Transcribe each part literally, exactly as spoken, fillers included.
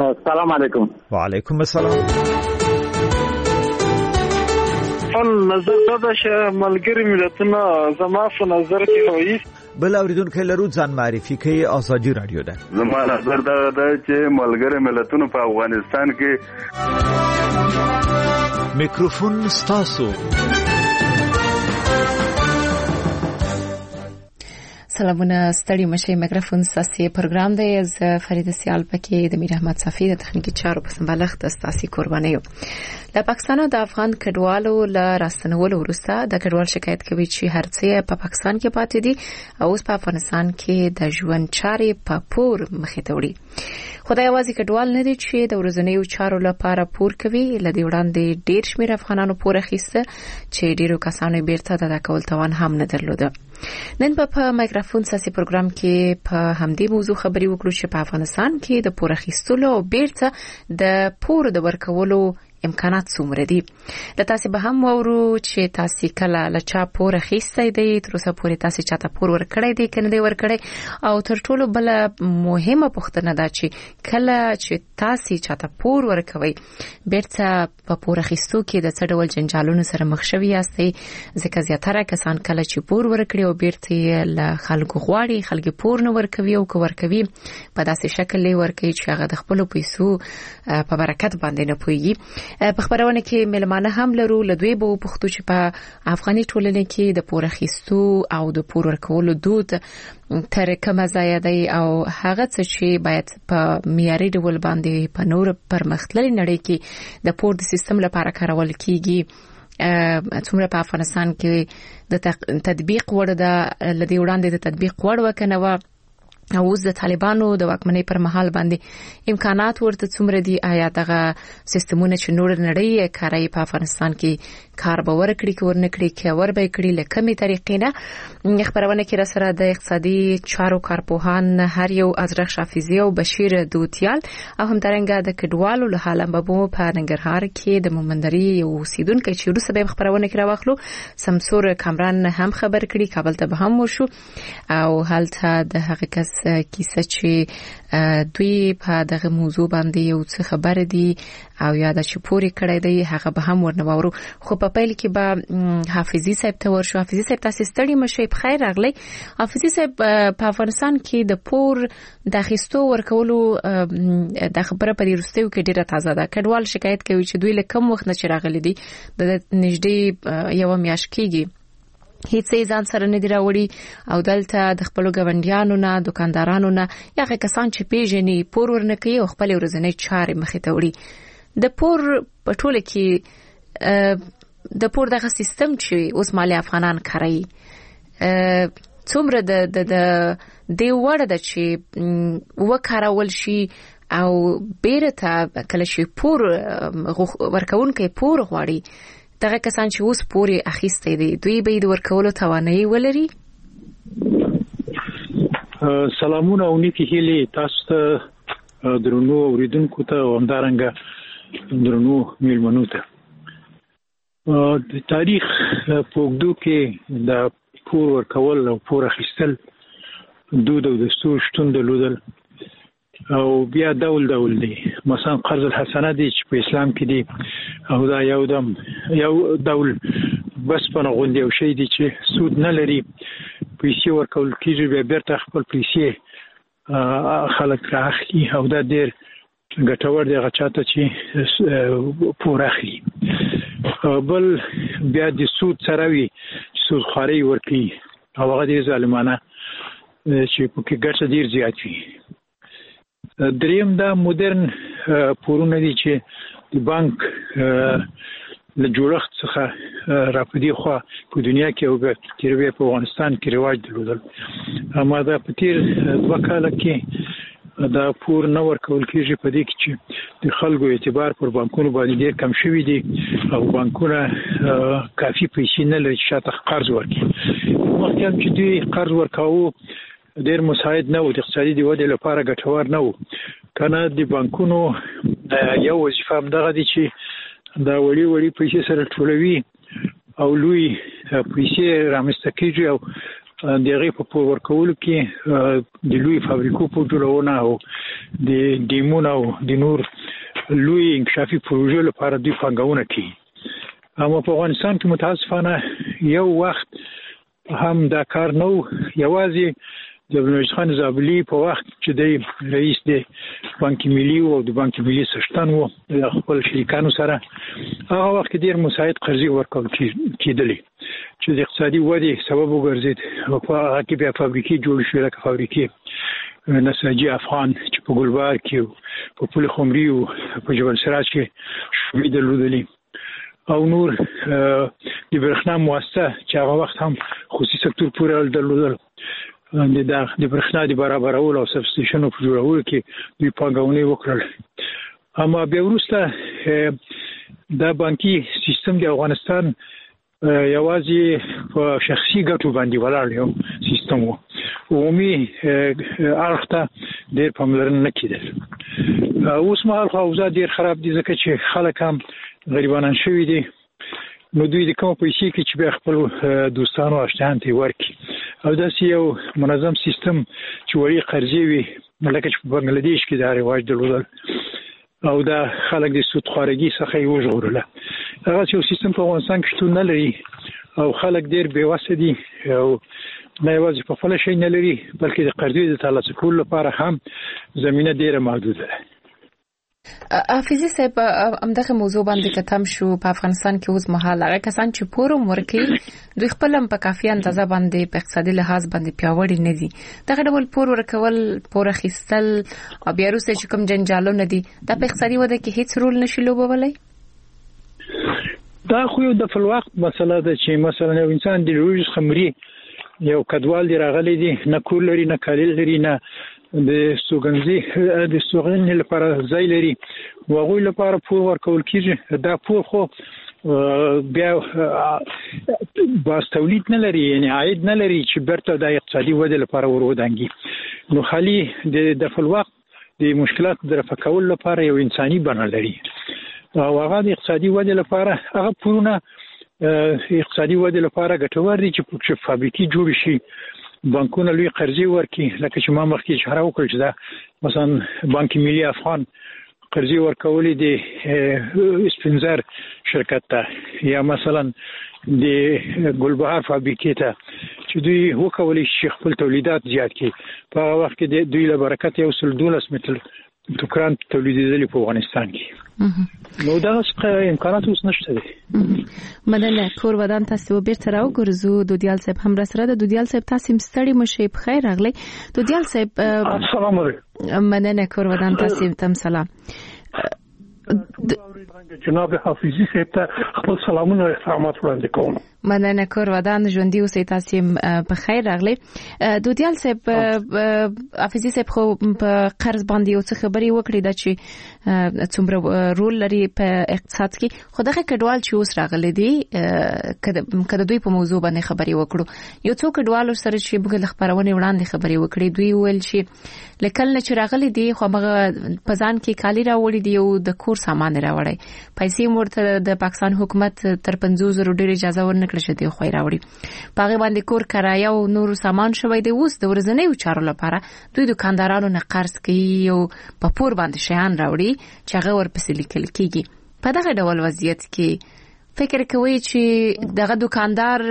السلام علیکم. وعلیکم السلام. خپل نظر دا چې ملګری ملتونه زما په نظر کې هوایي بل اوریدونکو لرو ځان معرفي کوي. ازادي رادیو ده. زما نظر دا ده چې ملګری ملتونه په افغانستان کې میکروفون ستاسو. سلامونه ستړي مشه. میکروفون ساسي پروګرام دی. از فرید سیال پکې د میر احمد صافي د تخنیکی چارو په سمبالښت استاسي قرباني یو. له پاکستان او د افغان کډوالو له راستنولو وروسته د کډوال شکایت کوي چې هرڅه په پاکستان کې پاتې دي او اوس په افغانستان کې د ژوند چارې په پور مخې ته وړي. خدای یوازې کډوال نه دي چې د ورځنیو چارو لپاره پور کوي. لدی وړاندې ډیر شمېر افغانانو پور اخیسته چې ډیرو کسانو بیرته د کول توان هم نه درلوده. نن په مایکروفون ساسي پروګرام کې په همدې موضوع خبري وکړو چې په افغانستان کې د پور اخیستلو او بیرته د پور د ورکولو امکانات څومره دي. له تاسو به هم وورو چې تاسو کله له چا پور اخیستی دی، تر اوسه پورې تاسو چاته پور ورکړی دی کنه دی ورکړی، او تر ټولو بل مهمه پوښتنه ده چې کله چې تاسو چاته پور ورکوي بیرته په پور اخیستو کې د څه ډول جنجالونو سره مخ شوي یاستئ، ځکه زیاتره کسان کله چې پور ورکړي او بیرته له خلکو غواړي خلک پور نه ورکوي او کو ورکوي په داسې شکل لې ورکوي چې هغه د خپل پیسو په برکت باندې نه پوي. په خبرونه کې ملمانه هم لرو. لدوی به پښتو چې په افغاني ټولنه کې د پور اخیستو او د پور ورکولو دود تر کومه ځای دی او هغه څه چې باید په معیاري ډول باندې په نور پرمختللي نړۍ کې د پور د سیستم لپاره کارول کیږي څومره په افغانستان کې د تطبیق وړ ده. لدی وړاندې د تطبیق وړ وکنه و او اوس د طالبانو د واکمنۍ پر مهال باندې امکانات ورته څومره دي. آیا دغه سیستمونه چې نور نړۍ کاري په افغانستان کې کار به ورکړي کې ورنکړي کې ور به کړي لکه می طریقې نه. خبرونه کې را سره د اقتصادي چارو کارپوهان هر یو ازرخ حافظي او بشیر دوتیال او هم ترنګ د کډوالو له حاله بابو په ننګرهار کې د مومندري یو اوسیدونکو چې روسه به خبرونه کې راوخلو سمسور کامران هم خبر کړي کابل ته به هم وشو او هلته د حقیقت کیسه چې دوی په دغه موضوع باندې یو څه خبر دي او یا د چپوري کړی دی هغه به هم ورنوورو. خو په پیل کې به حافظي صاحب ته ورشو. حافظي صاحب تاسو ستړي مشه په خیر راغلی. حافظي صاحب په افغانستان کې د پور د اخیستو ورکولو د خبره پرې رستیو کې ډیره تازه ده. کډوال شکایت کوي چې دوی له کم وخت نه راغلي دي د نږدې یو میاشت کېږي هیڅ ځان سره نه دی راوړي او دلته د خپل ګوندیانو نه دکاندارانو نه یا کسان چې پیژني پور ورنکي او خپل ورځنی چارې مخې ته وړي. د پور په ټوله کې د پور دغه سیستم چې اوس مالي افغانان کوي څومره د د د وړه د چې وکړول شي او بیرته کله شي پور ورکوونکي پور غواړي دغه کسان چې اوس پورې اخیستي دي دوی به د ورکولو توانایي ولري. سلامونه او نیکی هیلې تاسو ته درنو اوریدونکو ته او همدارنګه درنو میلمنو ته. د تاریخ په اوږدو کې د پور ورکول او پور اخیستل دود او دستور شتون درلودل او بیا ډول ډول دي. مثلا قرض الحسنه دي چې په اسلام کې دي او دا یو دم یو ډول بس په غونډه یو شی دي چې سود نه لري پیسې ورکول کیږي بیا بیرته خپل پیسې خلک راخلي او دا ډېر ګټور دی هغه چاته چې پور اخلي. بل بیا د سود سره وي سود خوري ورکي او هغه دې ظالمانه چې په کې ګټه ډېر زیات وي. دریم دا مدرن پورونه دي چې د بانک له جوړښت څخه راپدې خو په دنیا کې او په تیروي په افغانستان کې رواج درلودل. اما دا په تیر دوه کال کې دا پور نه ورکول کېږي په دې کې چې د خلکو اعتبار پر بانکونو باندې ډېر کم شوی دی او بانکونه کافي پیسې نه لري چې شاته قرض ورکړي. وخت هم چې دوی قرض ورکاوه ډېر مساعد نه و د اقتصادي د ودې لپاره ګټور نه و کنه. د بانکونو یو وظیفه هم دغه دي چې دا وړي وړي پیسې سره ټولوي او لوی پیسې رامنځته کېږي او دغه په پور ورکول کې د لوی فابریکو په جوړونه او د دیمونو او د نور لوی انکشافي پروژو لپاره د پنګونه کوي. اما په افغانستان کې متاسفانه یو وخت هم دا کار نو یوازې د بنوش خان زابلی په وخت چې د رئیس د بانک ملي او د بانک ملي سشتن وو د خپل شریکانو سره هغه وخت ډیر مساعد قرضې ورکول کېدلې چې د اقتصادي ودې سبب وګرځید او په هغه کې بیا فابریکې جوړ شوې لکه فابریکې نساجي افغان چې په ګلبار کې په پل خمري او په جبل سراج کې شوې درلودلې او نور د برښنا مؤسسه چې هغه وخت هم خصوصي سکتور پورې درلودل د د برښنا د برابرولو او سب سټیشنو په جوړولو کې دوی پانګونې وکړل. اما بیا وروسته د بانکي سیستم د افغانستان یوازې په شخصي ګټو باندې ولاړ یو سیستم وو. عمومي اړخ ته ډېر پاملرنه نه کېدل. اوس مهال خو اوضاع ډېر خراب دي ځکه چې خلک هم غریبانان شوي دي. نو دوی د کوم پیسې کې چې بیا خپل دوستانو اشتهان ته ورکي او داسې یو منظم سیستم چې وړي قرضې وي لکه چې په بنگلاديش کې دا رواج درلودل او دا خلک د سود خوارګي څخه یې وژغورله. هغه یو سیستم په افغانستان کې شتون نه لري او خلک ډېر بې وسه دي او نه یوازې په خپل شي نه لري بلکې د قرضې د ترلاسه کولو لپاره هم زمينه ډېره محدوده ده. حافظي صاحب همدغه موضوع باندې کتم شو په افغانستان کې اوس مهال هغه کسان چې پور ورکي دوی خپل هم په کافي اندازه باندې په اقتصادي لحاظ باندې پیاوړي نه دي. دغه ډول پور ورکول پور اخیستل او بیا وروسته چې کوم جنجالونه دي دا په اقتصادي وده کې هیڅ رول نشي لوبولای. دا خو د فلوخت مسله ده چې مثلا یو انسان د روز خمري یو کډوال دی راغلی دی نه کور لري نه کالیل لري نه د سوګنځي د سوګنځي لپاره ځای لري وغوی لپاره پور ورکول کیږي. دا پور خو بیا باز تولید نه لري یعنی عاید نه لري چې برته د اقتصادي وده لپاره ورودانګي. نو خالي د د فلوخت د مشکلات د رفع کول لپاره یو انساني بڼه لري او هغه د اقتصادي وده لپاره هغه پورونه اقتصادي وده لپاره ګټور دي چې فابریکې جوړ شي بانکونه لوی قرضې ورکي لکه چې ما مخکې اشاره وکړه چې دا مثلا بانک ملي افغان قرضې ورکولې د اسپنزر شرکت ته یا مثلا د ګلبهار فابریکې ته چې دوی وکولې چې خپل تولیدات زیات کړي. په هغه وخت کې دوی له برکت یو سل دولس متر توکران تولیدېدلې په افغانستان کې. نو دا څه امکانات اوس نشته دي. مننه کور ودان تاسو بیرته راوګرځو. دودیال صاحب هم راسره د دودیال صاحب تاسو مستړی مشه په خیر راغلی. دودیال صاحب السلام علیکم. مننه کور ودان تاسو تم سلام. جناب حافظي صاحب ته خپل سلامونه او احترامات وړاندې کوم. مننه کور ودان ژوندۍ اوسئ تاسو په خیر راغلی. دودیال صاحب حافظي صاحب خو په قرض باندې یو څه خبري وکړي دا چې څومره رول لري په اقتصاد کې خو دغه کډوال چې اوس راغلي دي کله دوی په موضوع باندې خبري وکړو یو څو کډوال سره چې بګل خبرونه وړاندې خبري وکړي دوی ویل چې لکل نه چې راغلي دي خو هغه پزان کې کالی راوړي دي او د کور سامان راوړي پیسې مرته د پاکستان حکومت تر پنځوس زره ډیر اجازه ورنکړه چې دی خو راوړي پاغه باندې کور کرایه او نور سامان شوی دی اوس د ورځنیو چارو لپاره دوی دکاندارانو نه قرض کوي او په پور باندې شیان راوړي چې هغه ورپسې لیکل کیږي. په دغه ډول وضعیت کې فکر کوي چې دغه دکاندار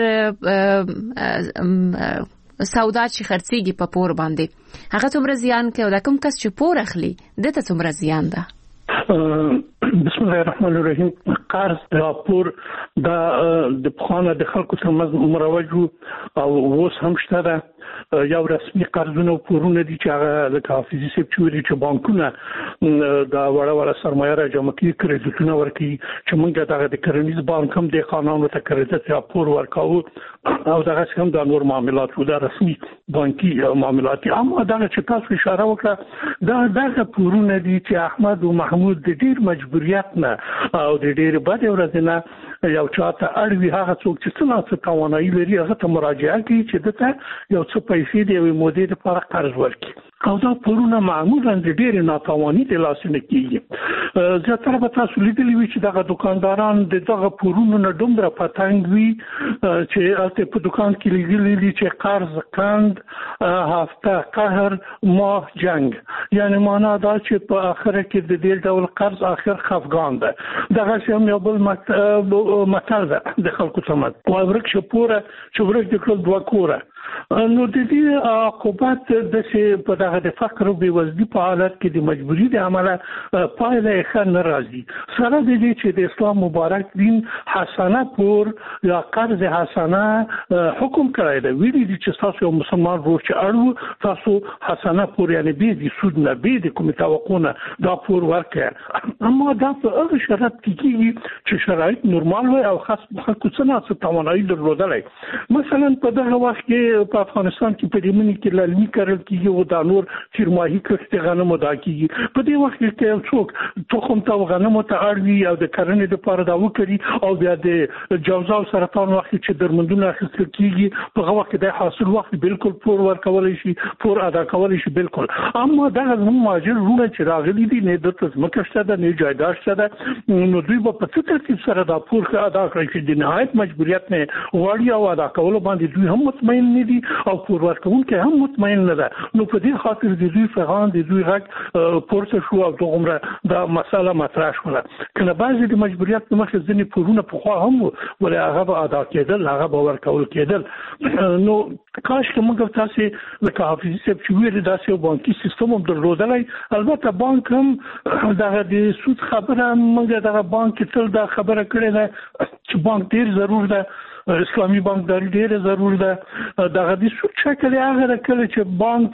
سودا چې خرڅيږي په پور باندې هغه څومره زیان کوي او دا کوم کس چې پور اخلي دته څومره زیان ده. بسم الله الرحمن الرحیم. قرض راپور دا د پخوانه د خلکو ترمنځ مروج او اوس هم شته ده. یو رسمي قرضونه او پورونه دي چې هغه د حافظي صاحب چوري چې بانکونه دا وړه وړه سرمایه را جمع کوي کریډټونه ورکوي چې موږ دغه د کرنیز بانک هم د قانونو ته کریډټ راپور ورکاو او دغه هم د نور معاملات او د رسمي بانکي معاملات. اما دغه چې تاسو اشاره وکړه دا دغه پورونه دي چې احمد او محمود د ډیر مجبوریت نه او د ډیر بد ورځ نه یو چاته اړوي هغه څوک چې څنګه توانایي لري هغه ته مراجعه کوي چې دته یو څه پیسې دی یو مودې لپاره قرض ورکړي. او دا پورونه معمولا د ډېر ناتواني د لاسنه کیږي زیاتره به تاسو لیدلی وي چې دغه دکانداران د دغه پورونو نه دومره پتنګ وي چې البته په دکان کې لیدلی دي چې قرض کند هفته قهر ماه جنگ، یعنی معنا دا چې په اخر کې د دې ډول قرض اخر خفګان ده. دغه هم یو بل مطلب ده د خلکو سمات او ورک شپوره چې ورک د کول دوه کوره. نو د دې عقوبت د چې په دغه د فقر او بېوزلۍ په حالت کې د مجبوري د عمله پایله یې ښه نه راځي. سره د دې چې د اسلام مبارک دین حسنه پور یا قرض حسنه حکم کړی دی، ویلي دي چې تاسو یو مسلمان ورور چې اړو تاسو حسنه پور یعنی بې د سود نه بې د کومې توقع نه دا پور ورکړئ، اما دا په هغه شرط کې کېږي چې شرایط نورمال وي او خاص خلکو څه نه څه توانایي درلودلی. مثلا په دغه وخت کې په افغانستان کې په دې منی کې لالمي کرل کېږي او دا نور تیرماهي کښت غنمو دا کېږي. په دې وخت کې یو څوک تخم ته غنمو ته اړوي او د کرنې لپاره دا وکړي او بیا د جوزا او سرطان وخت چې درمندونه اخیستل کېږي په هغه وخت د حاصل وخت بالکل پور ورکولی شي، پور ادا کولی شي بالکل. اما دغه زموږ مهاجر وروڼه چې راغلي دي نه دلته ځمکه شته ده نه جایداد شته ده، نو دوی به په څه ترتیب سره دا پور ادا کړي چې د نهایت مجبوریت نه غواړي او ادا کولو باندې دوی هم مطمئن نه دي او پور ورکوونکي هم مطمئن نه ده. نو په دې خاطر د دوی پیغام د دوی غږ پورته شو او دغه دا مسله مطرح شوه. کله بعضې د مجبوریت په مخې ځینې پورونه پخوا هم ولې هغه به ادا کېدل، هغه به ورکول کېدل. نو کاش که موږ تاسې لکه حافظي صاحب چې ویل داسې یو بانکي سیستم هم درلودلی. البته بانک هم دغه د سود خبره موږ دغه بانک کې تل دا خبره کړې ده چې بانک ډېر ضرور ده، اسلامي بانکداري ډېره ضرور ده. دغه د سود شکل هغه کله چې بانک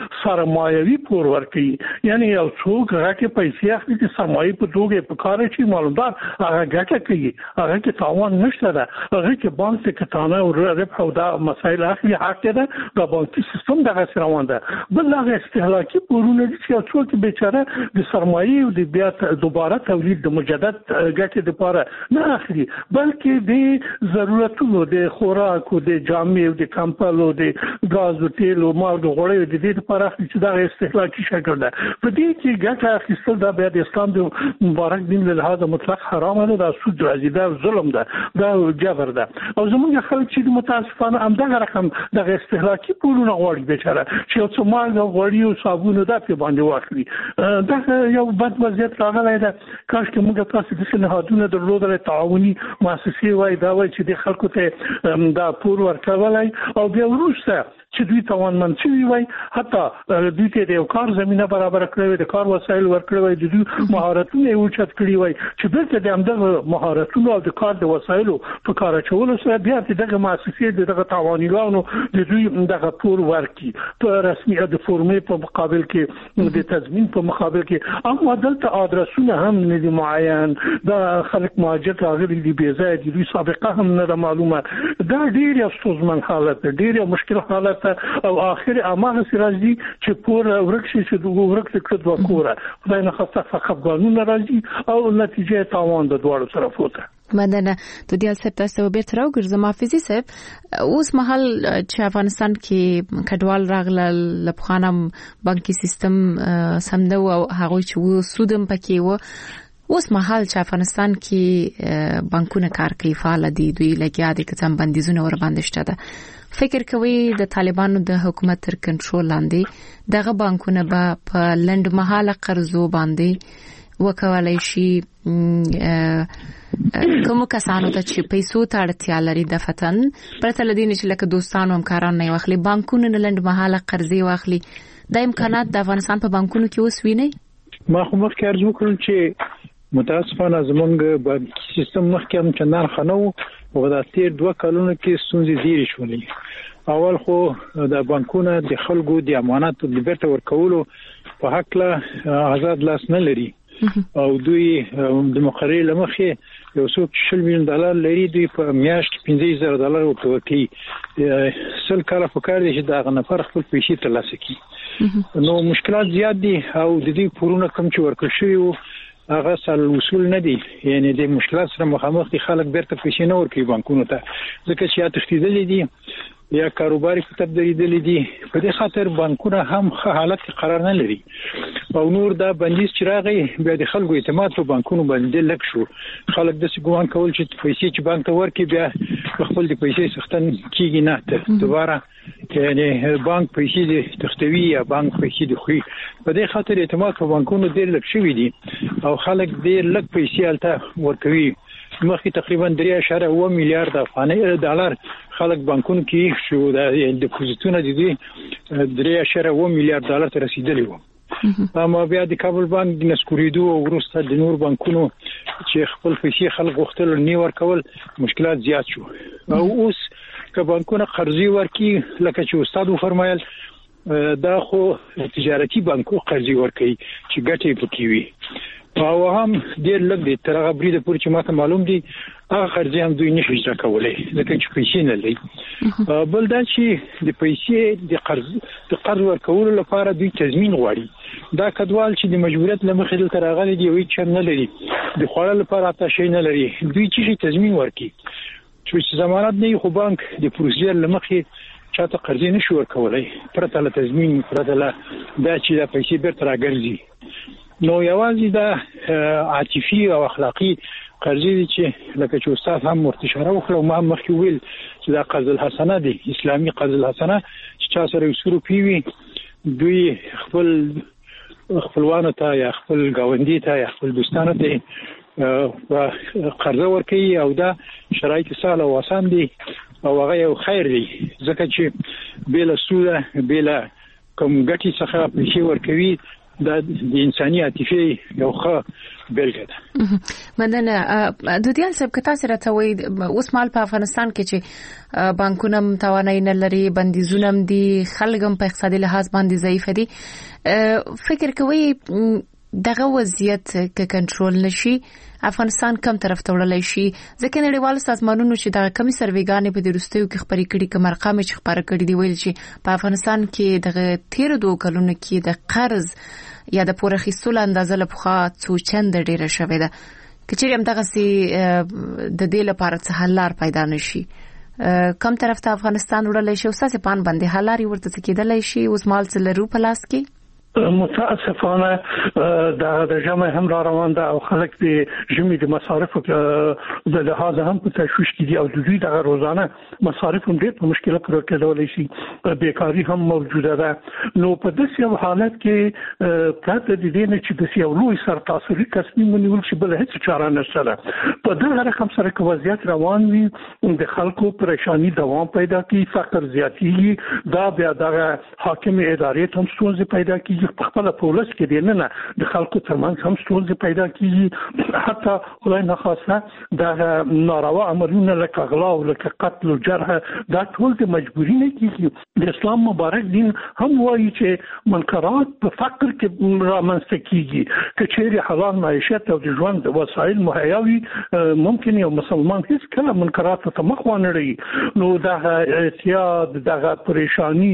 سرمایوي پور ورکوي، یعنی یو څوک هغه کې پیسې اخلي چې سرمایه په توګه په کار شي معلومدار هغه ګټه کوي، هغه کې تاوان نشته ده، هغه کې بانک څخه کتانه او ربح او دا مسایل اخلي حق ده. دا بانکي سیستم دغه روان ده. بل هغه استهلاکي پورونه دي چې څوک بیچاره د سرمایه او د بیا دوباره تولید د مجدد ګټې لپاره نه اخلي، بلکې د ضرورت د خوراک او د جامې او د کمپل او د غاز او تیل او مالګه غوړي د دې لپاره چې دا استهلاکي شکل ده. په دې کې ګټه اخیستل دا بیا د اسلام د مبارک دین له لحاظه مطلق حرام ده، دا سود راځي، دا ظلم ده، دا جبر ده. او زموږ خلک چې متاسفانه همدغه رقم د استهلاکي پورونه غواړي بیچاره چې یو څه مالګه غوړي او صابون دا په باندې واخلي. دا یو بد وضعیت راغلی ده. کاش که موږ تاسو د نهادونو درلودل تعاوني مؤسسې وای دا وای چې د خلکو ته دا پور ورکولای او بیا وروسته چې دوی توانمن شوي وای حتی دوی ته د یو کار زمينه برابر کړی وي، د کار وسایل ورکړی وي، د دوی مهارتونه یې اوچت کړي وي چې دلته د همدغه مهارتونو او د کار د وسایلو په کار اچولو سره بیا دغه مؤسسې دغه تاوانیانو د دوی دغه پور ورکړي په رسمي د فورمې په مقابل کې د تضمین په مقابل کې. اما دلته ادرسونه هم نه دي معین، دا خلک مهاجر راغلي دي بې ځایه دي، دوی سابقه هم نه معلومه. دا ډېر ستونزمن حالت دی، ډېر مشکل حالت او اخر امغه راځي چې پور ورکشي چې دوه ورکړي کړه دوه کوره خدای نه خاصه فقط قانون راځي او نتیجه تاوان د دوه طرفونو. مدنه تو دیال سب تاسو به تر وګرځم حافظي صاحب اوس مهال چې افغانستان کې کډوال راغله لپخانم بانکي سیستم سمدو او هغه چې سودم پکې و اوس مهال چې افغانستان کې بانکونه کار کوي فعال دي، دوی لګیا دي کتم بندیزونه ور باندې شته ده. فکر کوي د طالبانو د حکومت تر کنټرول لاندې دغه بانکونه به په لند مهاله قرضو باندې وکولای شي کوم کسانو ته چې پیسو ته اړتیا لري د فتن پرته لدین چې لکه دوستانو همکاران نه واخلي بانکونه نه لند مهاله قرضې واخلي. د امکانات د افغانستان په بانکونو کې اوس ویني. ما خو مخکې ارزو کړم چې متاسفانه زمونږ بانکي سیستم مخکې هم چندان خنو او د تیر دوه کلونو کې ستونزې ډېرې شولې. اول خو د بانکونو د خلکو د اماناتو د بیرته ورکولو په حق له آزاد لاس نه لري او دوی د مقررې لمخې یو څوک شل میلیون ډالر لري، دوی په میاشت پنځه زره ډالر ورکوي. سل کاله په کار دي چې دا نفر خپل پیسې ترلاسه کړي. نو مشکلات زیات دي او د دې پورونه کم چې ورکړل شوي هغه سل وصول نه دي، یعنی د مشکلات سره مخامخ دي. خلک بیرته پیسې نه ورکوي بانکونو ته ځکه چې یا تښتېدلي دي یا کاروباري کتاب درېدلې دي. په دې خاطر بانکونه هم حالت قرار نه لري او نور دا بندیز چې راغی بیا د خلکو اعتماد په بانکونو باندې لږ شو. خلک د ګومان کول چې پیسې چې بانک ته ورکړي بیا خپل د پیسې سختن کیږي نه ته دوباره یعنی بانک پیسې د تختوی یا بانک پیسې د خوې. په دې خاطر اعتماد په بانکونو ډېر لږ شوی دي او خلک ډېر لږ پیسې الته ورکوي. مخکې تقریبا درې اعشاریه اوه میلیارډ افغانۍ ډالر خلک بانکونو کې شو د ډیپوزیټونو د دې درې اعشاریه اوه میلیارډ ډالر ته رسیدلی وو. اما بیا د کابل بانک د نسکوریدو او وروسته د نور بانکونو چې خپل پیسې خلک غوښتل نه ورکول مشکلات زیات شو. او اوس که بانکونه قرضې ورکړي لکه چې استاد وفرمایل دا خو تجارتي بانکو قرضې ورکړي چې ګټې پکې وي او هم ډېر لږ دي تر هغه بریده پورې چې ماته معلوم دي هغه قرضې هم دوی نشي اجرا کولی ځکه چې پیسې نه لري. بل دا چې د پیسې د قرض د قرض ورکولو لپاره دوی تضمین غواړي. دا کډوال چې د مجبوریت له مخې دلته راغلي دي هیڅ نه لري د خوړلو لپاره حتی شی نه لري. دوی چې تضمین ورکړي چې ضمانت نه خو بانک د پروسیجر له مخې چاته قرضې نشي ورکولای پرته له تضمین پرته له دا چې د پیسې بیرته راګرځي. نو یوازې دا عاطفي او اخلاقی قرضې چې لکه چې استاد هم ورته اشاره وکړه ما هم مخکې ویل چې دا قرض الحسنه دی اسلامي قرض الحسنه چې چا سره یو سورو پیوي دوی خپل خپلوانو ته یا خپل ګاونډي ته یا خپل دوستانو ته قرض ورکوي او دا شرایط سهل او آسان دي او هغه یو خیر دی ځکه چې بېله سوده بېله کوم ګټې څخه پیسې ورکوي دا د انساني عاطفې یو ښه بیلګه ده. مننه دودیال صاحب که تاسو راته وایي اوس مال په افغانستان کې چې بانکونه هم توانایي نه لري بندیزونه هم دي خلک هم په اقتصادي لحاظ باندې ضعیفه دي فکر کوئ دغه وضعیت که کنټرول نشي افغانستان کم طرف ته وړلای شي ځکه نړیوال سازمانونو چې د کمی سرویګانې په دروستیو کې خبرې کړي کوم ارقام چې خبره کړي دی ویل چې په افغانستان کې د تیر دوه کلونو کې د قرض یا د پور اخیستلو اندازه له پخوا څو چنده ډیره شوې ده کچېرې هم دغه سي د دې لپاره څه حل لار پیدا نشي کم طرف ته افغانستان وړلای شي او ساسې پان باندې حل لاري ورته کېدلای شي اوس مال څه لرو په لاس کې متاسفانه د د جمع هم را روان ده او خلک د جمعي د مصارف د لحاظ هم په تشویش کې دي او د دوی د روزانه مصارف هم ډېر په مشکله کې راکېدلی شي بیکاری هم موجوده ده. نو په داسې یو حالت کې پرته د دې نه چې د یو لوی سرتاسري تصمیم ونیول شي بل هیڅ چاره نشته ده. په دغه رقم سره که وضعیت روان وي د خلکو پریشانی دوام پیدا کوي فقر زیاتېږي دا بیا دغه حاکم ادارې هم ستونزې پیدا کوي په خپل پولیس کې دی نه نه د خلکو ترمنځ هم ستونزې پیدا کیږي حتی خدای نخواسته د ناروا عملونه لکه غلا او لکه قتل او جرح دا ټول د مجبوري نه کیږي. د اسلام مبارک دین هم وایي چې منکرات په فقر کې رامنځته کیږي که چیرې حلال معیشت او د ژوند وسایل مهیا وي ممکن یو مسلمان هیڅ کله منکرات ته مخ ونه اړوي. نو دغه اعتیاد دغه پریشانی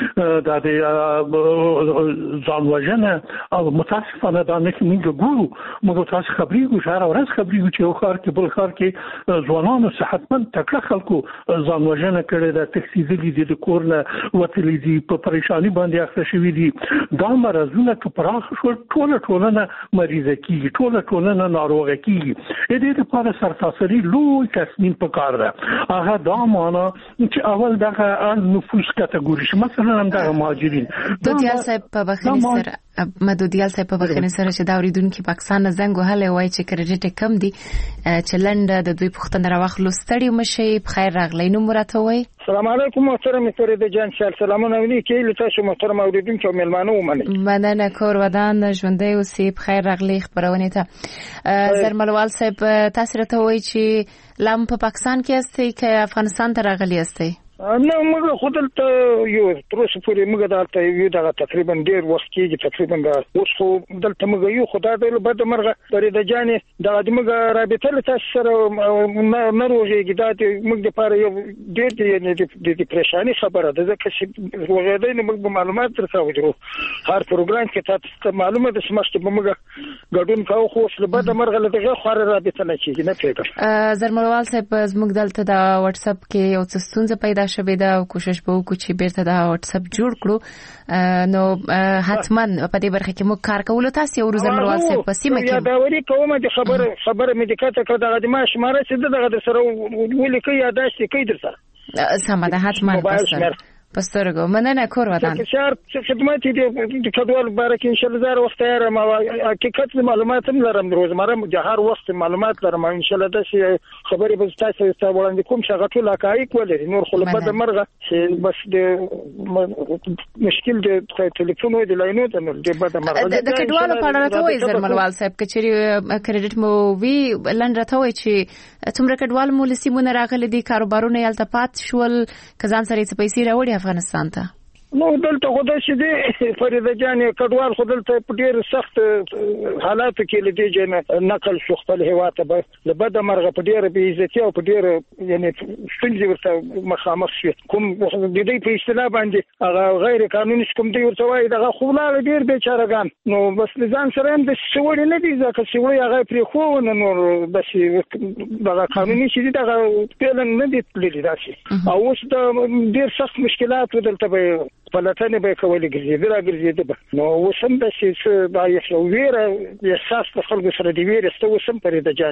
د ځان وژنه او متاسفانه دا نه کې موږ ګورو موږ تاسو خبرېږو شهر او ورځ خبرېږو چې یو ښار کې بل ښار کې ځوانانو صحتمند تکړه خلکو ځان وژنه کړې ده تښتېدلي دي د کور نه وتلي دي په پریشاني باندې اخته شوي دي. دا مرضونه که پراخ شول ټوله ټولنه مریضه کېږي ټوله ټولنه ناروغه کېږي. د دې لپاره سرتاسري لوی تصمیم پکار ده هغه دا معنا چې اول دغه نفوس کټګوري شي مثلا هم دغه مهاجرین دودیال صاحب په بخښنې سره مدودیال صاحب په بخښنې سره چې دا اوریدونکو پاکستان زنګ وهله وای چې کریډټ کم دي چې لنډ د دوی پښتنه راوخلو ستړي مشي بخیر راغلی نو مرته وای السلام علیکم محترم فرید جان شال سلامونه ونی کې له تاسو محترم اوریدونکو ملمانو ومني مننه کور ودان ژوندۍ اوسې بخیر راغلی خبرونه ته زرملوال صاحب تاسو راته وای چې لام په پاکستان کې استئ کې افغانستان ته راغلی استئ نه موږ خو دلته یو تر اوسه پورې موږ دلته یو دغه تقریبا ډیر وخت کېږي تقریبا اوس خو دلته موږ یو خدای دې بد مرغه فرید جان دا د موږ رابطه له تاسو سره نه روږي دا موږ د پاره یو ډیر د پریشانی خبره ده ځکه چې وګړي نه موږ معلومات درکاو هر پروګرام کې تاسو معلومه د سمشت به موږ ګډون کاو خو له بد مرغه له دغه خور رابطه نه کېږي نه پیدا زرملوال صاحب زموږ دلته د واتس اپ کې یو څه ستونزه پیدا شوې ده او کوشش به وکړو چې بیرته دا واتس اپ جوړ کړو. نو حتما په دې برخه کې موږ کار کوو. تاسو یو روز مرواز صاحب په سیمه کې دا وری کومه د خبره خبره مې دقت کړه دغه د ما شماره چې دغه سره ولیکي یاداشت کوي درته سم ده حتما پسترګو مننه کور ودان شهر خدمت دي د کډوال بارک ان شاء الله زار وخت یاره ما حقیقت معلومات هم لرم روزمره د هر وخت معلومات لرم ان شاء الله د خبرې به تاسو ته وړاندې کوم شغه ټول حقایق ولري نور خو په د مرغه چې بس د مشکل د ټلیفون او د لاینو د نور د بده مرغه د کډوال په اړه راته وایي زرملوال صاحب کچري کریډټ مو وی لند راته وایي چې څومره کډوال مو لسیمونه راغلي دي کاروبارونه یالته پات شول کزان سره څه پیسې راوړي افغانستان ته. نو دلته خدای چې دی فریده جان کډوال خو دلته په ډیر سخت حالاتو کې لدی جن نقل شو خپل هوا ته به بده مرغه په ډیر به عزت او په ډیر یعنی څنګه ورته مخامخ شي کوم د دې په اصطلاح باندې هغه غیر قانوني کوم دی ورته وایي دغه خو لا ډیر بیچارهګان نو بس ځان سره هم د شوړې نه دي ځکه چې وایي هغه پرې خو نه نور بس دغه قانوني شي دغه پلان نه دي لري راشي او اوس د ډیر سخت مشکلات دلته به پلاتنه به کولې ګرځېدل ګرځېدل نو وسم د چې دا یو ویره احساس د خلکو سره دی ویره ستو وسم پرې د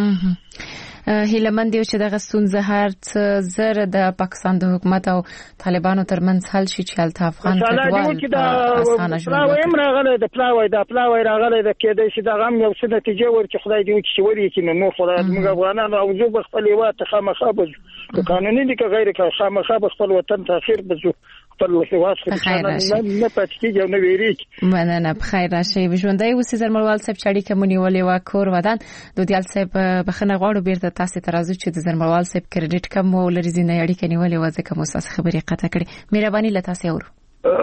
جانې هیلمند یو چې د غستون زهر زر د پاکستان د حکومت او طالبانو ترمنځ حل شي چې الته افغان کډوال اسانه ژوند پلاوی راغله د پلاوی د پلاوی راغله د کېدای شي د غم یو څه نتیجه ورکړي خدای دې وکړي وري چې نو خدای موږ افغانانو او زو بخپل وات خامخا بزو قانوني دي که غیر خامخا بخپل وطن تاخير بزو خپل وسواس نه پاتې یو نه ویری مننه بخیر راشي ژوندۍ اوسې زرملوال صاحب چړې کومنی ولې وا کور ودان دودیال صاحب بخنه غواړو بیرته تاسو ترازو چې د زرملوال صاحب کریډټ کم ولري زینې اړیکې نیولې وځه کوم اساس خبرې قطع کړې مهرباني لته تاسو ورو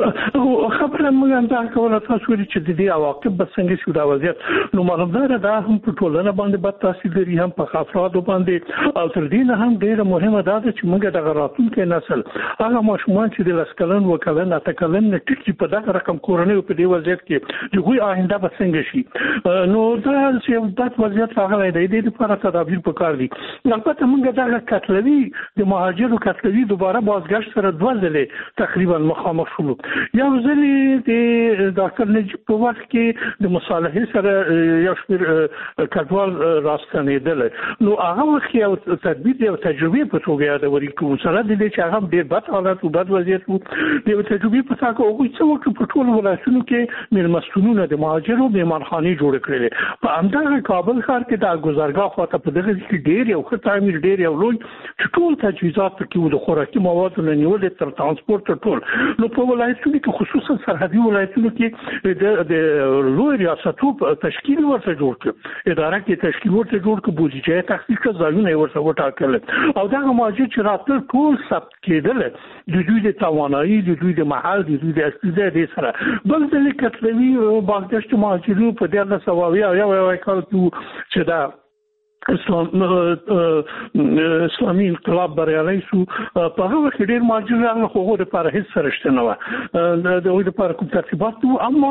او خبره موږ هم دا کوله تاسو لري چې د دې عواقب به څنګه شو دا وضعیت نو معلومه ده هم په ټولنه باندې بد تاثیر لري هم په افرادو باندې او تر دې نه هم ډیره مهمه ده چې موږ د راتلونکي نسل هغه ماشومان چې د لسکلن وکلن اتکلن ټیټي په دغه رقم کورنۍ په دې وضعیت کې د غوي آینده به څنګه شي نو دا چې د وضعیت هغه د دې لپاره تدابیر پکار دي البته موږ دغه کتلوي د مهاجرو کتلوي دوباره بازگشت سره دوه ځله تقریبا مخامخ شو یو ځلې د ډاکټر نجیب په وخت کې د مصالحې سره یو شمېر کډوال راستنېدل نو هغه وخت یو تدبیر یو تجربه په توګه یادوري کوم سره د دې چې هغه ډېر بد حالات او بد وضعیت وو د تجربه په تاکه او څه وخت په ټول ولایتونو کې میلمستونونه د مهاجرو بیمارخانه جوړ کړل په همدغه کابل ښار کې د ګذرګاه خواته په دغه کې ډېر یو ښه تعمیر ډېر یو لوی ټول تجهیزات کې د خوراکي موادو نه نیول تر ترانسپورت ټول نو په ولایتونو کې خصوصا سرحدي ولایتونو کې د د لوی ریاستونو تشکیل ورته جوړ کړ اداره کې تشکیل ورته جوړ کړ بودیجه تخصیص ځایونه ورته وټاکل او دا ماجر چې راتل ټول ثبت کېدل د دوی د توانایي د دوی د محل د دوی د استعداد سره بل د کتلوي باغدشت ماجرو په دغه سواوي او یو یو کال چې دا اسلام اسلامي انقلاب بریالي شو په هغه وخت ډېر ماجر هغه خو د لپاره هیڅ سرشته نه و د دوی لپاره کوم ترتیبات وو اما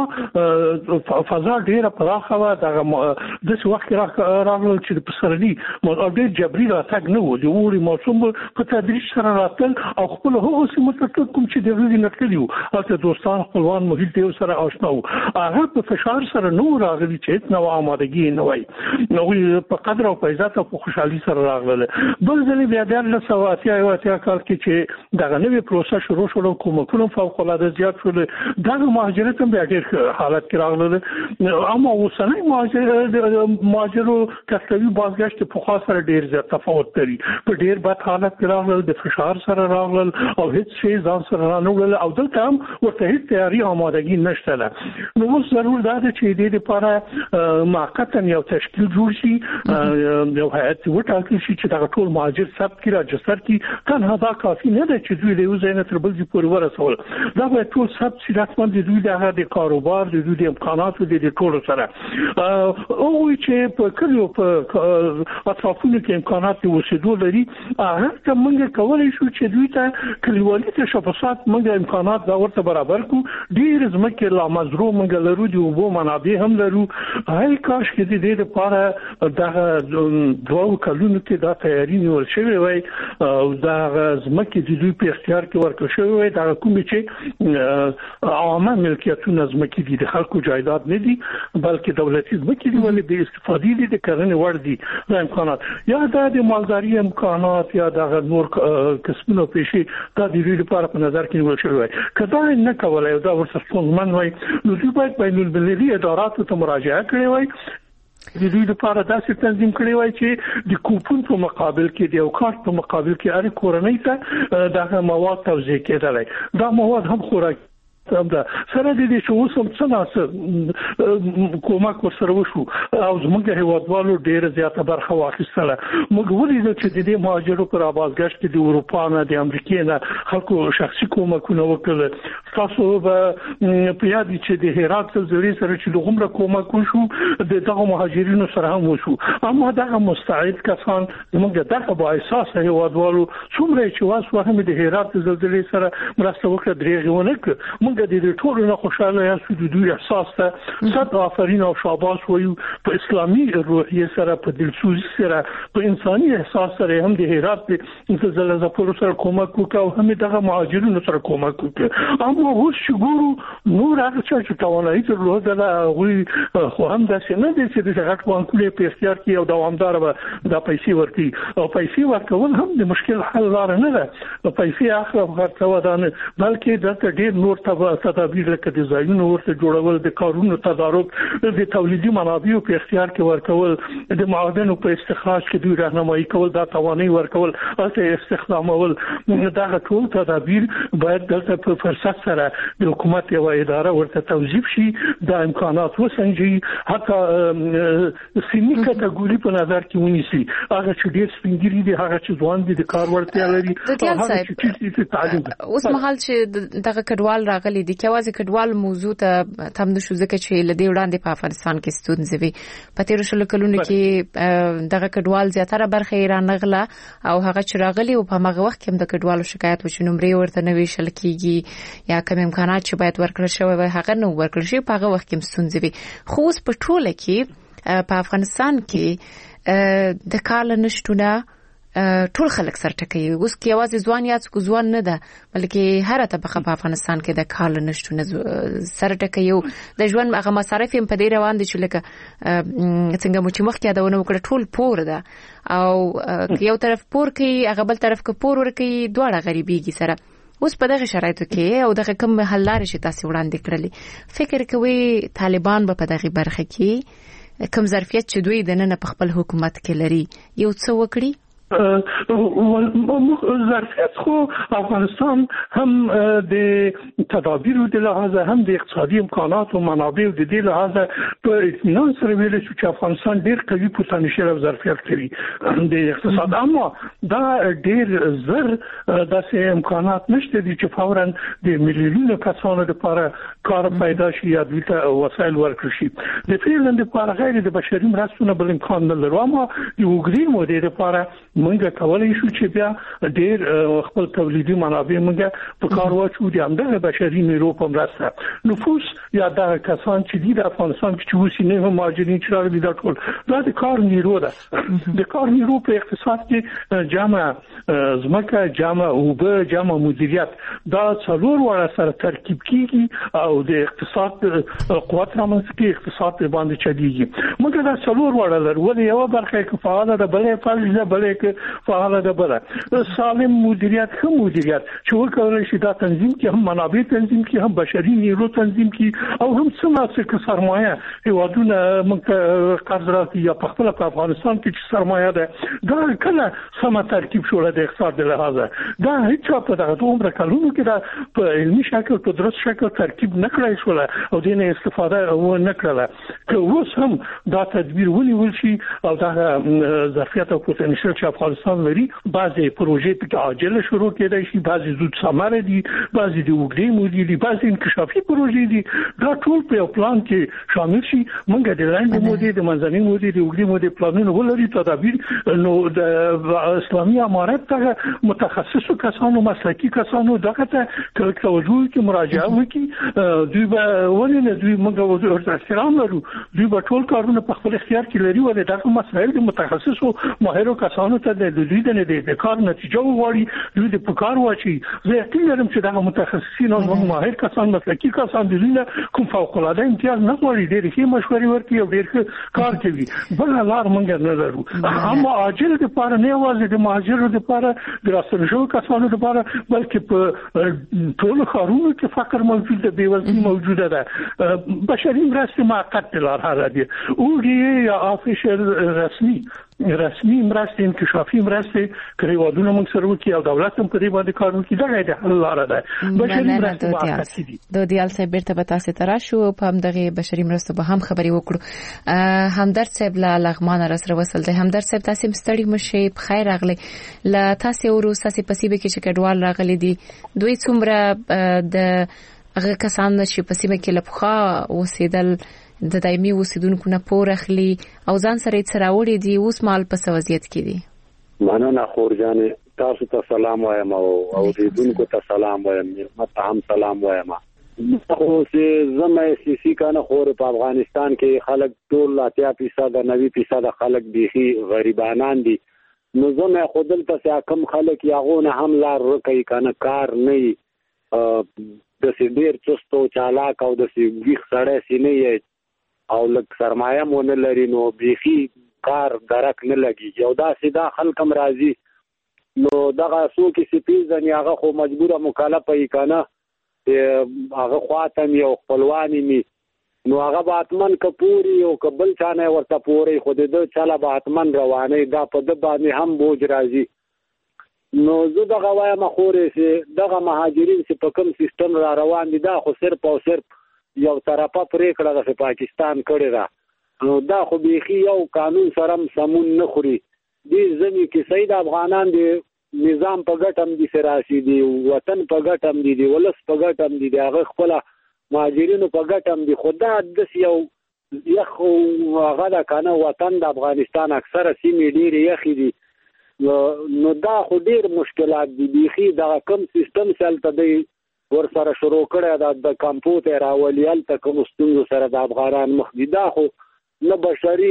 فضا ډېره پراخه و دغه د څه وخت راغله چې په سرني مو ډېر جبري راتګ نه و د ووري موسم په تدریج سره راتل او خپل هغه سیمه ته کوم چې د ورځې نکلیو او دوستان خپلوان محیط یو سره آشنا وو هغه په فشار سره نو راغلي چې نو آمادګي نه وای نو په قدر په عزت او خوشحالي سره راغله بل ځلې بیا د الله سواتیا یو اتیا کال کې چې دغه نوې پروسه شروع شول کومکونو فوق العاده زیات شول دغه مهاجرت هم بیا ډېر حالت کې راغله اما اوسنۍ مهاجر مهاجرو کسبي بازگشت په خاص سره ډېر زیات تفاوت لري په ډېر بد حالت کې راغله د فشار سره راغله او هیڅ شی ځان سره نه وړل او دلته هم ورته هیڅ تیاری آمادګي نشته نو اوس ضرور ده چې د دې لپاره موقتا یو تشکیل جوړ شي یو هیئت وټاکل شي چې دا ټول مهاجر ثبت کړي راجستر کړي تنها دا کافي نه ده چې دوی له یو ځای نه تر بل ځای پورې ورسول دا باید ټول ثبت شي رسما د دوی د هغه د کاروبار د دوی د امکاناتو د ټول سره او چې په کلیو په اطرافونو کې امکانات اوسېدو لري هغه ته موږ کولای شو چې دوی ته کلیوالي تشبثات موږ امکانات دا ورته برابر کړو ډیر ځمکې لا مزرو موږ لرو د اوبو منابع هم لرو هاي کاش کې د دې لپاره دغه دوه کلونو کې دا تیاری نیول شوی وای او دا ځمکې د دوی په اختیار کې ورکړل شوی وای دا کوم چې عامه ملکیتونه ځمکې دي د خلکو جایداد نه دي بلکې دولتي ځمکې دي ولې د استفادې دي د کرنې وړ دي د امکانات یا د مالداري امکانات یا د نور کسبونو پیشي دا د دوی لپاره په نظر کې نیول شوی وای کدا نه کولای دا ورسره ستونزمن وای نو دوی باید بین المللي اداراتو ته مراجعه کړې وای د دوی لپاره داسې تنظیم کړی وای چې د کوپون په مقابل کې د یو کارت په مقابل کې اړ کورنۍ ته دغه مواد توزیع کېدلای دا مواد هم خوراک هم دا سره د دې چې اوس هم څنګه کومک ورسره وشو او زموږ هیوادوالو ډېر زیاته برخه واخیستله موږ ولیدل چې د دې مهاجرو پر آبازګشت کې د اروپا نه د امریکا نه خلکو شخصي کومکونه وکړل تاسو به په یاد چې د هرات زلزلې سره چې لغومره کومک وشو د دغه مهاجرینو سره هم وشو اما دغه مستعد کسان زموږ دغه با احساس هیوادوالو څومره چې واسو هم د هرات زلزلې سره مرسته وکړه درېغونه کړ موږ د دې ټولو نه خوشاله یاستو د دوی احساس ته صد آفرین او شاباس وایو په اسلامي روحیه سره په دلسوزي سره په انساني احساس سره هم د هرات په زلزلې په سره کومک وکاو هم دغه مهاجرینو سره کومک وکړ اما اوس چې ګورو نور هغه چې توانایي درلودله هغه خو هم داسې نه دي چې د غټ بانکونو په اختیار کې او دوامدار به د پیسې ورکړي او پیسې ورکول هم د مشکل حل لار نه ده پیسې اخر ورکول نه بلکې د ډېر نور تدابیر لکه د ځایونو ورته جوړول د کارونو تدارک د تولیدي منابعو په اختیار کې ورکول د معادنو په استخراج کې دوی راهنمایي کول دا توانایي ورکول او استخدامول دا ټول تدابیر باید دلته په فرصت سره د حکومت یو اداره ورته توظیف شي د امکانات وسنجي حتی سنی کټګوري په نظر کې ونیسي هغه چې ډېر سپینګری دي هغه چې ځوان دي د کار ورتیا لري هغه چې تعلیم اوس مهال چې دغه کډوال راغلي دي کې واځي کډوال موضوع ته تم نشو ځکه چې لدی وړاندې په افغانستان کې ستونزې وي په تیر شل کلونو کې دغه کډوال زیاتره برخه ایران غلا او هغه چې راغلي او په هغه وخت کې هم د کډوالو شکایت وشو نمرې ورته نوي شل کېږي یا کوم امکانات چې باید ورکړل شوی وي هغه نو ورکړل شي په هغه وخت کې ستونزې وي خو اوس په ټوله کې په افغانستان کې د کال نشټونه ټول خلک سره ټکي اوس کې आवाज ځوان یا څوک ځوان نه ده بلکې هر طبقه په افغانستان کې د کال نشټونه سره ټکي یو د ژوند هغه مصارف هم په دې روان دي چې لکه څنګه مو چې مخکې یادونه وکړه ټول پور ده او یو طرف پور کوي هغه بل طرف کې پور ورکوي دواړه غریبيږي سره اوس په دغه شرایطو کې او دغه کوم حل لارې چې تاسو وړاندې کړلې فکر کوي طالبان به په دغه برخه کې کوم ظرفیت چې دوی د نن په خپل حکومت کې لري یو څه وکړي ظرفیت خو افغانستان هم د تدابیر د لحاظ هم د اقتصادي امکانات او منابع د دې لحاظ په اطمینان سره ویل چې افغانستان ډیر قوي پوتنشل او ظرفیت لري د اقتصاد اما دا ډیر زر داسې امکانات نشته چې فورا د میلیونونو کسانو لپاره کار پیدا شي یا د وسایل ورکړي شي د فعلن لپاره غیر د بشري مرستو بل امکان نه لري اما د وګړي مودې لپاره موږ کولای شو چې بیا ډیر خپل تولیدي منابع موږ په کار واچو د همدغه بشري نیرو په مرسته نفوس یا د کسان چې د افغانستان کې وسی نه مهاجرین چې راغلي دا ټول دا د کار نیرو ده د کار نیرو په اقتصاد کې جامع زمکه جامع او به جامع مدیریت دا څلور وړه سره ترکیب کیږي او د اقتصاد قوت رامنځته کوي اقتصاد باندې چلیږي موږ دا څلور وړه لرو ولې یو برخه کې فعال ده بلې فعال ده بلې کې فعال ده بل سالم مدیریت هم مدیریت چې وکړل شي دا تنظیم کې هم منابع تنظیم کې هم بشري نیرو تنظیم کې او هم څه سرمایه هیوادونه موږ قرض راکړي یا په خپل په افغانستان کې چې سرمایه ده دا کله سم ترکیب شول د اقتصاد له لحاظه دا هیڅ په دغه عمر کلونو کې دا په علمي شکل په درست شکل ترکیب نکړای شول او دینه استفاده و نکړه که اوس هم دا تدبیر ونیول شي او دا ظرفیت او پوتنشل چې افغانستان لري بعضي پروژې په عاجله شروع کېدای شي بعضي زود ثمره دي بعضي د وګړي مودي دي بعضي انکشافي پروژې دي دا ټول په پلان کې شامل شي موږ د لاندې مودي د منځنۍ مودي د وګړي مودي پلانونه ولري تدابیر نو د اسلامي امارت ته متخصصو کسانو مسلکي کسانو دغه ته توجه کې مراجعه وکړي دوی به ولې دوی موږ ورته احترام لرو دوی به ټول کارونه په خپل اختیار کې لري ولې دغه مسایل د متخصصو ماهرو کسانو ته د دوی د کار نتیجه وغواړي دوی د پکار واچي زه یقین لرم چې دغه متخصصین او ماهر کسان مسلکي کسان د دوی کوم فوق العاده امتیاز نه غواړي ډېر ښه مشورې ورکړي او ډېر کار کوي بل لار موږ نه لرو اما عاجل د پاره نه یوازې د مهاجرو د پاره د راستنشو کسانو د پاره بلکې په ټول خارونو کې فقر موجود دی بیوزلي موجوده ده بشري مرستې موقت لار هغه دي او دی یا افیشل رسمي رسمي مرستې انکشافي مرستې کړیوالونه موږ سره وکړي او دولت هم په دې باندې کار وکړي دا د حل لار ده بشري مرستې موقت دي د دیال صاحب بیرته به تاسو ته راشو په هم دغه بشري مرستو به هم خبري وکړو همدرد صاحب له لغمان را سره وصل دی همدرد صاحب تاسو مستړي مشه په خیر راغلي لا تاسو ورو تاسو پسیبه کې چې کډوال راغلي دي دوی څومره د هغه کسان چې پسیبه کې لپخا وسیدل د دایمي اوسیدونکو نه پور اخلي او ځان سره یې راوړي دي اوس مال په وضعیت کې دي مننه خورجان تاسو ته سلام وایم او اوریدونکو ته سلام وایم مته هم سلام وایم خو چې زمه سیسی کنه خور په افغانستان کې خلک ټول اتیا فیصد نوي فیصد خلک بيخي غریبانان دي نو زمه خودل ته کم خلک یاغونه هم لار رکې کنه کار نه د سیډیر چستو چالاک او د سیګ سړی سینې او لک سرمایه مون لري نو بيخي کار درک نه لګي یو دا سیدا خلک هم راضي نو دغه سو کې سپیز نه هغه خو مجبوره مکالفه یې کنه هغه خاطم یو خپلوانی می نو هغه باتمن کپوري او قبل چانه ورته پوري خو دې چاله باتمن روانه دا په د باندې هم بوج راځي نو زه دغه وایم خورې چې دغه مهاجرین چې په کوم سیستم را روان دي دا خو صرف او صرف یو طرفه پریکړه د پاکستان کړی را نو دا خو بيخي یو قانون سره سمون نه خوري دې ځنی کې سید افغانان دي نظام په ګټم دي سراسي دي وطن په ګټم دي دي ولس په ګټم دي هغه خپل مهاجرینو په ګټم دي خدا د یو یخ هغه دا کنه وطن د افغانستان اکثره سیمې ډېر یخي دي نو دا خو ډېر مشکلات دي بيخي دا کم سیستم سالته دی ور سره شروع کړه د کمپیوټر اولیال ته کوم ستونزو سره د افغانان مخ دي دا خو نه بشري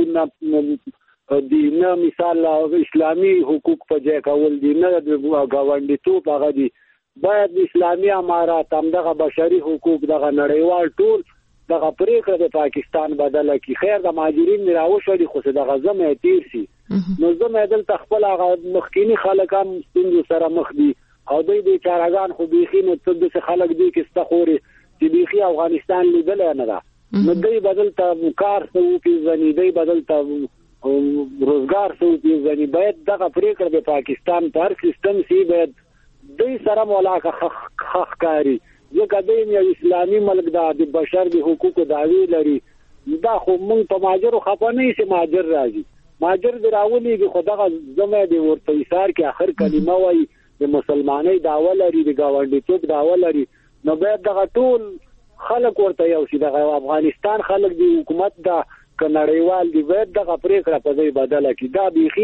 حقوق دي نه مثال اسلامي حقوق په ځای کول دي نه د غونډیتوب هغه دي باید اسلامي امارات هم دغه بشري حقوق دغه نړیوال ټول دغه پریکړه د پاکستان بدله کی خیر د مهاجرین راوښړي خو دغه زمه تیر شي نو زمه دلته خپل هغه مخکینی خلک هم ستونزو سره مخ دي او دوی د چارغان خو بيخي نو څه د خلک دي کې استخوري چې بيخي افغانستان لیدل نه ده نو دوی بدل ته کار سو پیژني دوی بدل ته روزګار سو پیژني باید دغه پریکړه د پاکستان پر سیستم سی باید دوی سره مولاکه خخ کاری ځکه دوی یو اسلامي ملک دا د بشر د حقوقو دعوی لري دا خو مونږ په ماجر خپه نه شي ماجر راځي ماجر دراولي د خدغه زمه د ورته ایثار کې اخر کلمه وای د مسلمانۍ داوا لري د گاونډیتوب داوا لري نو باید دغه ټول خلک ورته یو شي د افغانستان خلک د حکومت د کنړیوال دی باید دغه پریکړه په ځای بدله کی دا بيخي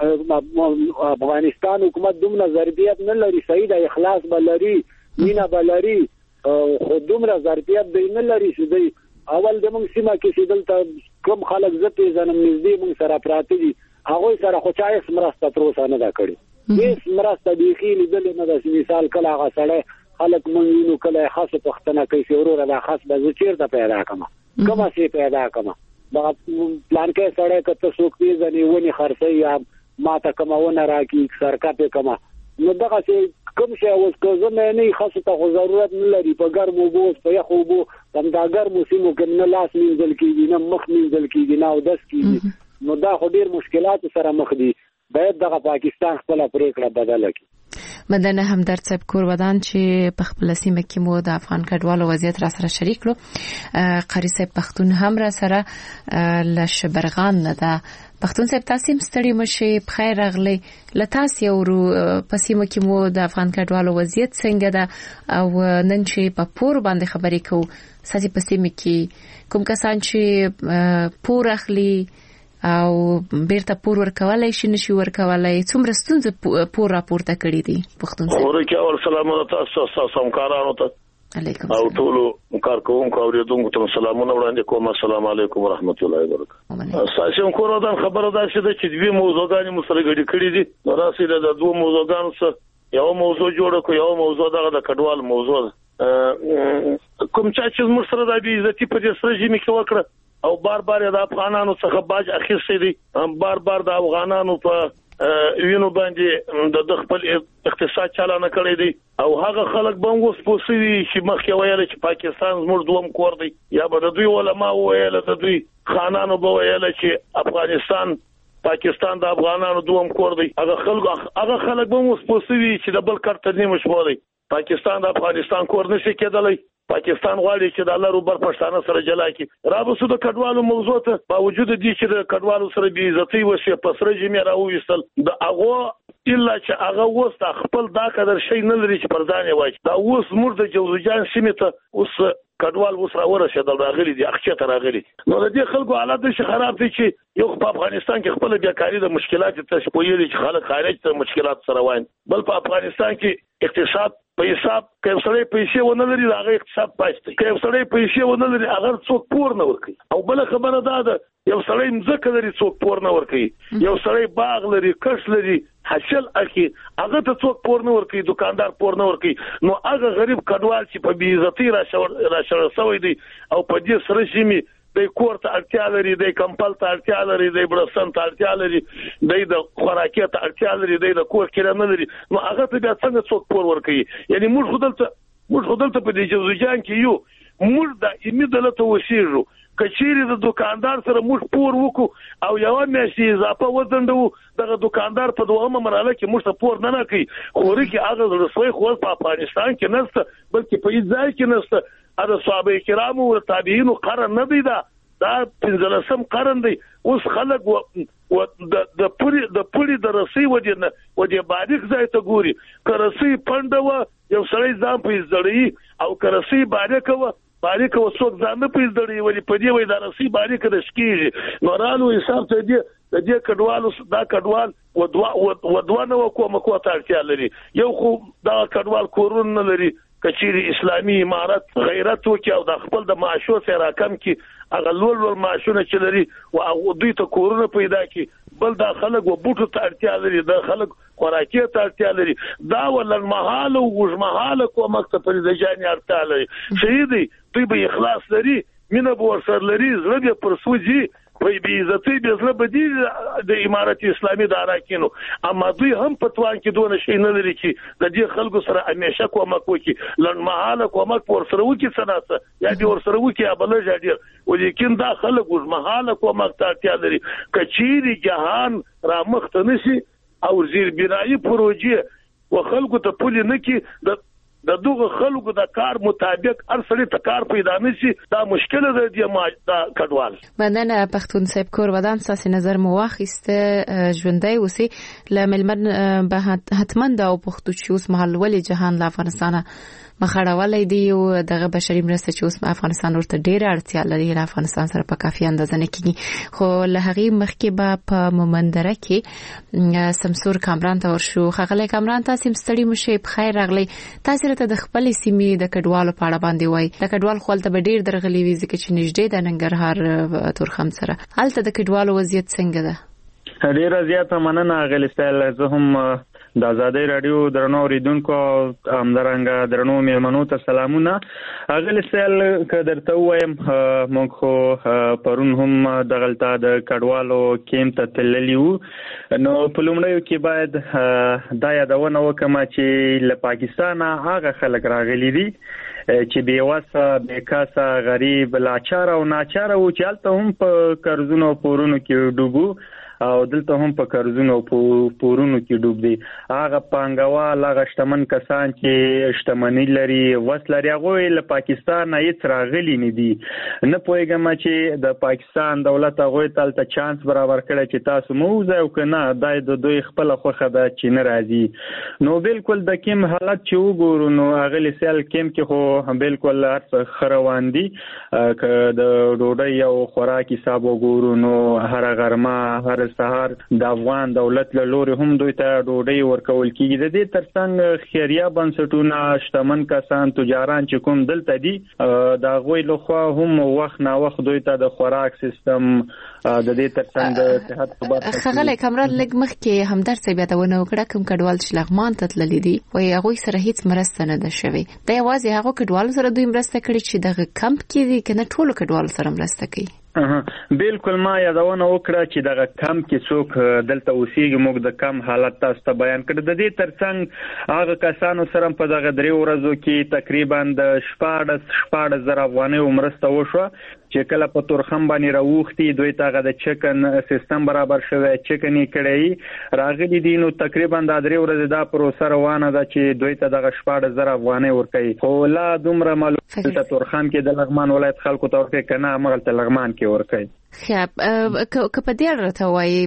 افغانستان حکومت دومره ظرفیت نه لري صحیح د اخلاص بلري مینا بلري خو دومره ظرفیت دی نه لري چې دی اول د موږ سیمه کې چې دلته کوم خلک زته ځنم نږدې موږ سره پراته دي هغه سره خو چا هیڅ مرسته تر اوسه نه دا کړی هیڅ مرسته بيخي لیدل نه د مثال کله هغه سړی خلک مونږ نو کله خاصه پښتنه کوي چې ورور دا خاص به چیرته پیدا کما کومه سي پیدا کما دا پلان کې سړی کته سوق دي ځنی ونی خرڅي یا ماته کماونه راکی سرکا په کما نو دغه چې کوم شی اوس کوزه نه خاصه ته ضرورت نه لري په ګرمو بوس په یخو بو هم دا ګرمو سیمو کې نه لاس منځل کېږي نه مخ منځل کېږي نه او داس کېږي نو دا خو ډیر مشکلات سره مخ دي باید دغه پاکستان خپل پریکړه بدله کړي. مدن همدرد صاحب کورودان چې په خپل سیمه کې مو د افغان کډوالو وضعیت را سره شریک کړو. قاری صاحب پښتون هم را سره لشبرغان نه ده. پښتون صاحب تاسو ستړي مشه بخیر راغلی. لتاس یو ورو په سیمه کې مو د افغان کډوالو وضعیت څنګه ده او نن چې په پور باندې خبرې کوو ساسي په سیمه کې کوم کسان چې پور اخلي او بیرته پور ورکولای شي نشي ورکولای څومره ستونزې پور راپورته کړې دي پښتون صاحب. ورکه او سلام تاسو تاسو همکارانو ته علیکم او ټول کارکونکو او ریدونکو ته سلامونه وړاندې کوم. السلام علیکم ورحمت الله وبرکاته. تاسو کومه دا خبره ده چې د دوی موضوعګانی مسله غړي کړې دي. راسي د دوه موضوعګانو څخه یو موضوع جوړ کړو، یو موضوع دغه د کډوال موضوع کوم چې موږ سره د بي عزتي په دې سره جمی کې وکړه او بار بار د افغانانو څخه باج اخیستي دي، بار بار د افغانانو په وینو باندې د خپل اقتصاد چالانه کړی دی او هغه خلک به اوس پوسوي چې مخکې ویل چې پاکستان زموږ دوم کور دی، یا به د دوی علما ویل د دوی خانانو به ویل چې افغانستان پاکستان د افغانانو دوم کور دی. هغه خلک هغه خلک به اوس پوسوي چې د بل کار ته نیمه شو دی. پاکستان د افغانستان کور نشي کېدلی. پاکستان غواړي چې د الله روبر پښتانه سره جلا کړي. رابسو د کډوالو موضوع ته باوجود دي چې د کډوالو سره بي عزتي وشي پسره جمع راوېستل د هغه الا چې هغه وسته خپل دا قدر شي نه لري چې پردانې وای. دا اوس مور د جوزجان سیمه ته اوس کډوال اوس راورسېدل راغلي دي اخچه ته راغلي. نو د دې خلکو حالت شي خراب دي چې یو په افغانستان کې خپل بیکاری د مشکلات ته شپویلي چې خلک خارج ته مشکلات سره وایي، بل په افغانستان کې اقتصاد په حساب کې سړی پیسې ونه لري هغه اقتصاد پاتې کې سړی پیسې ونه لري هغه څوک پور نه ورکي. او بل خبره دا ده یو سړی مزکه لري څوک پور نه ورکي، یو سړی باغ لري کښ لري حاصل اخی هغه ته څوک پور نه ورکي، دکاندار پور نه ورکي. نو هغه غریب کډوال چې په بي عزتي راشور شوی دی او په دې سره شي د کور ته اړتیا لري، د کمپل ته اړتیا لري، د برسن ته اړتیا لري، د خوراکي ته اړتیا لري، د کور کې نه لري. نو هغه ته بیا څنګه څوک پور ورکوي؟ یعنی موږ خدلته موږ خدلته په دې جوزجان کې یو موږ د امیدلته وسیرو کچېری د دکاندار سره موږ پور وکړو او یو میاشتې اضافه وځندو دغه دکاندار په دوامه مرحله کې موږ ته پور نه نکړي. خوري کې هغه رسوي خو په افغانستان کې نشته بلکې په ځای کې نشته. دا صحابه کرامو او تابعین قرن نه دی، دا دا پنځلسم قرن دی. اوس خلک و د پوری د پوری د رسي ودی نه ودی باریک ځای ته ګوري کرسي پندو یو سړی ځان په زړی او کرسي باریک و باریک و څوک ځان په زړی ولې په دې وای دا رسي باریک د شکیږي. نورانو حساب ته دی د دې کډوالو دا کډوال و دوه نو کومه کوته اړتیا لري. یو خو دا کډوال کورون نه لري کچېری اسلامي امارت غیرت وکي او د خپل د معاشو سره راکم کی هغه لول ول معاشونه چې لري او هغه دوی ته کورونه پیدا کی. بل دا خلک و بوټو ته اړتیا لري، دا خلک خوراکي ته اړتیا لري، دا ولن محاله او وجمحاله کومه ته پر د جاني اړتیا لري. شهیدي دوی به اخلاص لري، مینه به ورسره لري، زړه به پرسوځي په بي عزتي به زړه بدی د امارت اسلامي د اراکینو. اما دوی هم پتوان کې دونه شي نه لري چې د دې خلکو سره همیشه کومک وکي لن محاله کومک ورسره وکي سناسه یا دې ورسره وکي ابل جاډیر ولیکن دا خلک وز محاله کومک ته اړتیا لري. کچېری جهان را مخته نشي او زیر بنایي پروژې و خلکو ته پولي نه کی د د دوغه خلکو د کار مطابق هر سړی ته کار پیدا نشي. دا مشکل ده د ما د کډوال. مننه پښتون صاحب کور ودان ساسي نظر مو واخیسته ژوندۍ اوسي لملمن به حتمن دا او پښتو چې اوس محل ولې جهان له افغانستان مخړولې دی او دغه بشري مرسته چې اوس افغانستان ورته ډیره اړتیا لري له افغانستان سره په کافي اندازه نه کیږي. خو له هغه مخکې به په مومندره کې سمسور کامران ته ورشو. خغله کامران تاسو ستړي مشه په خیر راغلی. تاسو ته د خپل سیمې د کډوالو په اړه باندې وای د کډوال خپل ته ډیر درغلي وي ځکه چې نږدې د ننګرهار تورخم سره هلته د کډوالو وضعیت څنګه ده؟ ډیره زیاته مننه غلیستل. زه هم د آزادۍ رادیو درنو اوریدونکو همدارنګه درنو میلمنو ته سلامونه. غلیستل که درته وایم موږ خو پرون هم دغلطه د کډوالو کیمپ ته تللی وو. نو په لومړیو کې باید دا یادونه وکړم چې له پاکستانه هغه خلک راغلي دي چې بیواسه بیکاسه غریب لاچار او ناچار او چې هلته هم په قرضونو پورونو کې ډوبو او دلته هم په قرضونو او پورونو کې ډوب دي. هغه پانګوال هغه شتمن کسان چې شتمنۍ لري وسلري هغه له پاکستان هیڅ راغلي نه دي. نه پوهیږم چې د پاکستان دولت هغه تلته چانس برابر کړي چې تاسو موزه او کنه دای د دوی خپل خوخه د چین راځي. نو بالکل د کوم حالت چې وګورو نو هغه لسل کوم کې خو بالکل خروان دي. که د ډوډۍ او خوراک حساب وګورو نو هر غرمه هر سحر د افغان دولت له لوري هم دوی ته ډوډۍ ورکول کیږي. د دې ترڅنګ خیریه بنسټونه شتمن کسان تجاران چې کوم دلته دي دا غوي له خوا هم وخت نا وخت دوی ته د خوراک سیستم د دې ترڅنګ د صحت په برخه کې خغله کمران لګ مخ کې همدرد څه بیا ونه وکړه کوم کډوال چې لغمان ته تللی دي او هغه سره هیڅ مرسته نه ده شوی. دا یوازې هغه کډوال سره دوی مرسته کړي چې دغه کمپ کې دي کنه ټول کډوال سره مرسته کوي. بالکل ما یادونه وکړه چې دغه کم کې څوک دلته اوسېږي موږ د کم حالت تاسو ته بیان کړ. د دې ترڅنګ هغه کسانو سره په دغه درې ورځو کې تقریبا د شپاړس شپاړس زره افغانۍ مرسته وشوه چې کله په تورخم باندې راوختي دوی ته د چکن سیستم برابر شوی چکنې کړي راغلي دي. نو تقریبا د درې ورځې دا پروسه روانه ده چې دوی ته دغه شپاړس زره افغانۍ ورکړي. خو لا دومره معلومات ته تورخم کې د لغمان ولایت خلکو ته ورکړي کنه مغلته لغمان ورکړي. خب که په دې راته وایي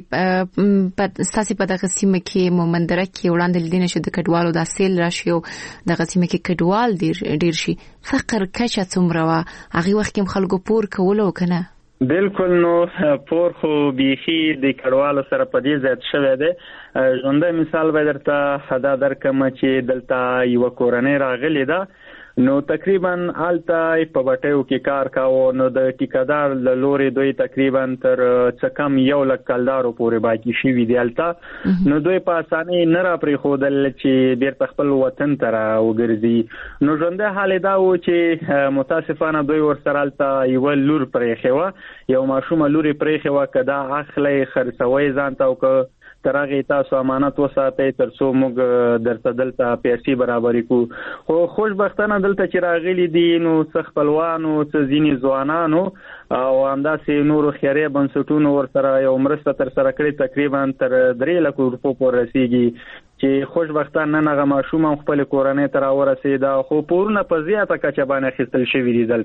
په ستاسو په دغه سیمه کې مومندره کې وړاندې لیدنه شو د کډوالو د اصل راشي او دغه سیمه کې کډوال ډیر ډیر شي فقر کچه څومره وا هغه وخت کې خلکو پور کولو کنه. بالکل نو پور خو بيخي د کډوالو سره په دې ځای شوی دی. ژوندۍ مثال به درته حدا درکم چې دلته یو کورنۍ راغلی ده نو تقریبا آلته په بټیو کې کار کاوه نو د ټیکادار له لوري دوی تقریبا تر څه کم یو لک کلدارو پورې باقی شي وی دی آلته. نو دوی په اسانه نه را پرې خودل چې بیرته خپل وطن ته راوګرځي. نو ژوندۍ حال دا و چې متاسفانه دوی ورسره آلته یو لور پرې خو یو ماشوم لوري پرې خو کدا اخلي خرڅوي ځان ته او که ترغه تاسو امانت وساتئ تر څو موږ درته دلته پیسې برابرې کو. خو خوشبختانه دلته چې راغلي دي نو څخ خپلوانو څ ځینی ځوانانو او همداسې نورو خیریه بنسټونو ورسره یو مرسته تر سره کړې تقریبا تر درې لک روپو پورې رسیدي چې خوشبختانه نه ماشوم خپل کورنۍ ته راورسېدا. خو پورونه په زیاته کچه باندې خستل شوی دي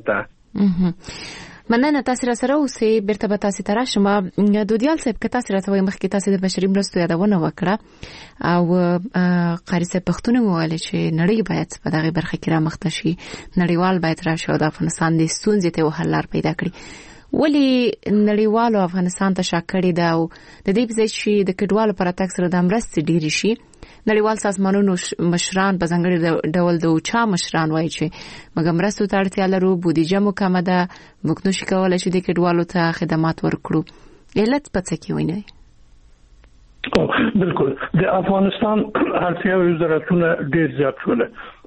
دلته. مننه تاسو را سره اوسې بیرته به تاسو ته راشم. دودیال صاحب که تاسو راته وایي مخکې تاسو د بشري مرستو یادونه وکړه او قاری صاحب پښتون موال چې نړۍ باید په دغه برخه کې را مخته شي نړیوال باید راشي او د افغانستان د ستونزې ته حل لار پیدا کړي. ولی نړیوالو افغانستان ته شاکړي دا او د دې په ځای چې د کډوالو پر اتاک سره د مرستې ډیری شي نړیوال سازمانونو مشران په ځانګړي ډول د اوچا مشران وایي چې موږ مرستو ته اړتیا لرو بودیجه مو کمه ده موږ نشو کولای چې د کډوالو ته خدمات ورکړو. علت په څه کې ویني؟ بالکل د افغانستان اړتیاوې وزارتونه ډیر زیات شول.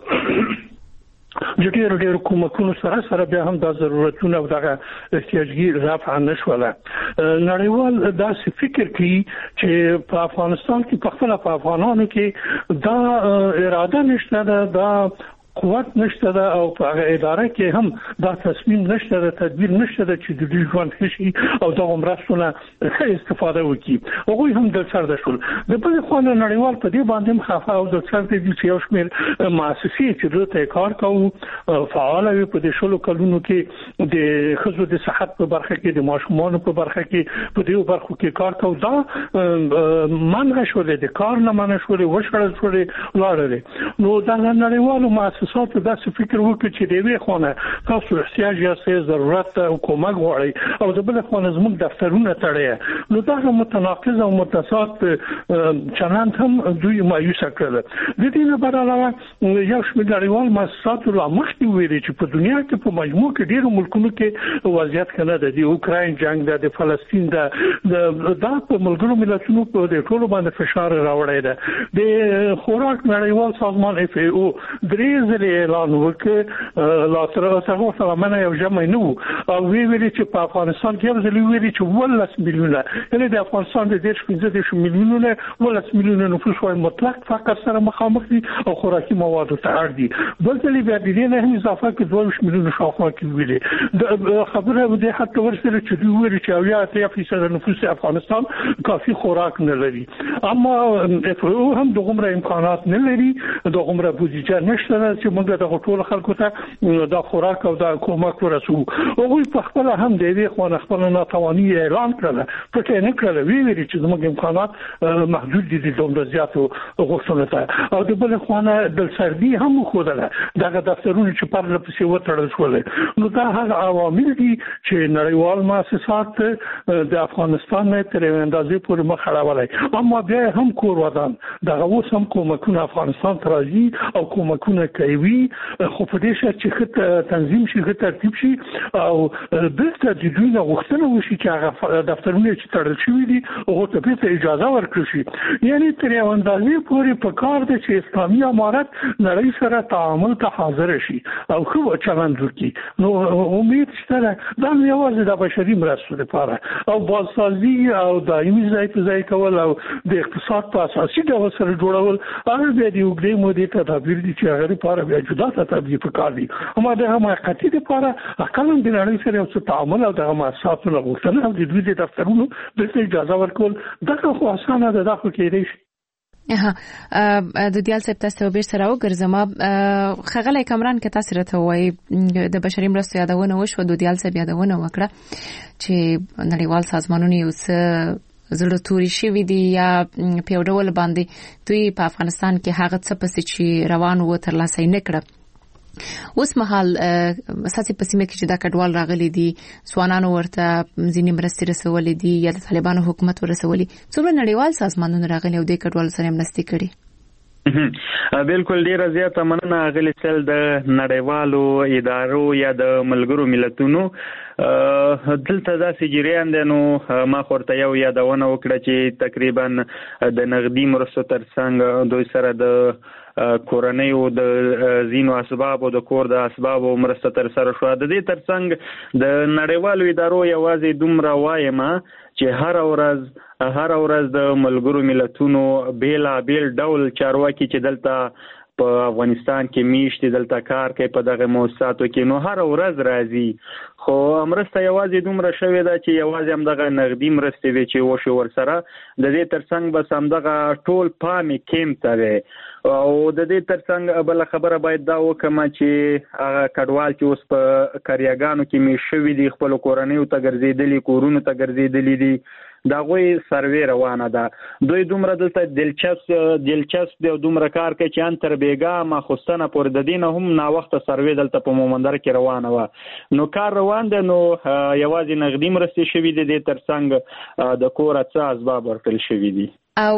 جګړه ډېر کومکونو سره سره بیا هم د ضرورتونو او دغه احتیاجي رفع نشوله. نړیوال داسې فکر کوي چې په افغانستان کې په خپل په افغانانو کې دا اراده نشته ده دا قوت نشته ده او په هغه اداره کې هم دا تصمیم نشته ده تدبیر نشته ده چې د دې ژوند شي او د عمرستونه ښه استفاده وکړي. هغه هم د سر د شول د بل خو نړیوال په دې باندې خفه او د سر د دې یو شمېر مؤسسې چې دوی کار کوي فعال وي په دې شلو کلونو کې د خزو د صحت په برخه کې د ماشومان په برخه کې په دې برخو کې کار کوي. دا منع شول د کار نه منع شول وشړل شول لاړل. نو دا نړیوالو مؤسسات تاسو داسې فکر وکړئ چې د وی خونه تاسو احتیاج یاستئ ضرورت او کومک غواړئ او د بل خونه زموږ دفترونه تړي نو دا متناقض او متصاد چلند هم دوی مایوس کړل. د دې نه بل علاوه یو شمېر نړیوال مؤسسات لا مخکې ویلي چې په دنیا کې په مجموع کې ډېر ملکونو کې وضعیت کنه د اوکراین جنگ د فلسطین د د ملګرو ملتونو په د ټولو باندې فشار راوړی دی. د خوراک نړیوال سازمان اف ای او درې ځل اعلان وکړ لا تر اوسه سلامانه یو جمع نه او وی ویل چې په افغانستان کې یو ځل ویل چې ولس میلیونه یعنی د افغانستان د دیش پنځه میلیونه ولس میلیونه نفوس وای مطلق فقر سره مخامخ دي او خوراکي مواد ته اړ دي بل ځل بیا د دې نه هم اضافه کې دوه میلیونه شاوخوا کې ویلي د خبره د حتی ورسره چې دوی ویل چې اویا اتیا فیصد نفوس افغانستان کافي خوراک نه لري اما افرو هم د عمر امکانات نه لري د عمر بودیجه نشته چې موږ د ټول خلکو ته د خوراک او د کومک ورسو او په خپل هم د دې خو خپل ناتواني اعلان کړل پټه نه کړل وی ویل چې موږ امکانات محدود دي د دومره زیاتو غوښتنه ته او د بل خوانه د سردي هم خوده دغه دفترونه چې پر لپسې وټړل شول نو دا هغه عوامل دي چې نړیوال مؤسسات د افغانستان نه تر اندازې پورې مخ اړولای اما بیا هم کور ودان دغه اوس هم کومکونه افغانستان ترازی او کومکونه کوي خو په دې شرط چې خط تنظیم شي خط ترتیب شي او دلته د دوی نه غوښتنه وشي چې هغه دفترونه چې تړل شوي دي هغه ته به اجازه ورکړي شي یعنی تر یو اندازې پورې په کار دي چې اسلامي امارت نړۍ سره تعامل ته حاضر شي او خو چلند وکړي نو امید شته دا یوازې د بشري مرستو لپاره او بازسازي او دایمي ځای په ځای کول او د اقتصاد په اساسي ډول سره جوړول هغه به د وګړي مودې تدابیر دي چې هغه لپاره بیا جدا تدابیر پکار دي اما د حقیقتي لپاره اقلا د نړۍ سره یو تعامل او د مؤسساتو غوښتنه او د دوی د دفترونو د اجازه ورکول دغه خو اسانه ده دا خو کېدای شي ها د دیال صاحب تاسو به سره وګرځم خغلې کمران کې تاسو راته وای د بشري مرستو یادونه وشو د دیال صاحب یادونه وکړه چې نړیوال سازمانونه یو څه زړه توري شي دي یا په یو ډول باندې دوی په افغانستان کې هغه څه پسې چې روان وو تر لاسه نه کړ اوس مهال اساسي پسیمه کې چې دا کډوال راغلي دي سوانانو ورته ځینې مرستې رسولې دي یا د طالبانو حکومت ورسولي څومره نړیوال سازمانونه راغلي او د کډوال سره مرستې کړي بالکل ډیره زیاته مننه غلي سل د نړیوالو ادارو یا د ملګرو ملتونو دلته دا سجریان دي نو ما خورته یو یادونه وکړه چې تقریبا د نغدي مرستو ترڅنګ دوی سره د کورنۍ او د زینو اسباب او د کور د اسباب او مرسته تر سره شو د دې ترڅنګ د نړیوالو ادارو یوازې دومره وایم چې هر ورځ هر ورځ د ملګرو ملتونو بیلا بیل ډول چارواکي چې دلته په افغانستان کې میشت دلته کار کوي په دغه مؤسساتو کې نو هر ورځ راځي خو مرسته یوازې دومره شوې ده چې یوازې هم دغه نغدي مرستې وي چې وشو ورسره د دې ترڅنګ بس هم دغه ټول پامې کېم ته وي او د دې ترڅنګ بل خبره باید دا وکم چې هغه کډوال چې اوس په کاریاګانو کې می شوي دي خپل کورنۍ ته ګرځېدلي کورونو ته ګرځېدلي دي دا غوي سروې روانه ده دوی دومره دلته دلچسپ دلچسپ دی دومره کار کوي چې ان تر بیګا ما خوستنه پر د دینه هم نا وخت سروې دلته په مومندر کې روانه و نو کار روان دی نو یوازې نغدي مرستې شوي دي د ترڅنګ د کور څخه اسباب ورکړل شوي دي او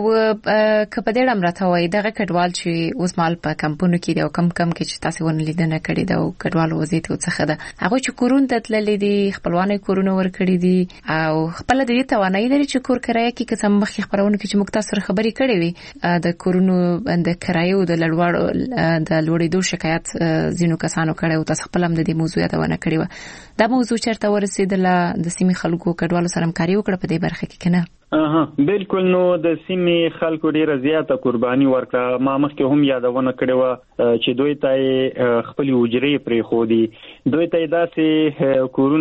کپه دې امرته وای دغه کډوال چې اوس مال په کمپونو کې دی او کم کم کې چې تاسو ونه لیدنه کړی دا او کډوال وزیت څخه ده هغه چې کورون ته تللې دي خپلوانې کورونه ور کړی دي او خپل د دې توانایي لري چې کور کرایه کې قسم مخې خبرونه کې چې مختصر خبرې کړې وي د کورونو د کرایو د لړوړ د لوړېدو شکایت زینو کسانو کړي او تاسو خپل هم د دې موضوع یادونه کړې و دا موضوع چیرته ورسېدله د سیمې خلکو کډوالو سره همکاري وکړه په دې برخه کې کنه اها بالکل نو د سیمې خلکو ډیره زیاته قرباني ورکړه ما مخکې هم یادونه کړې و چې دوی ته خپل وجري پرې خو دي دوی ته داسې کورونه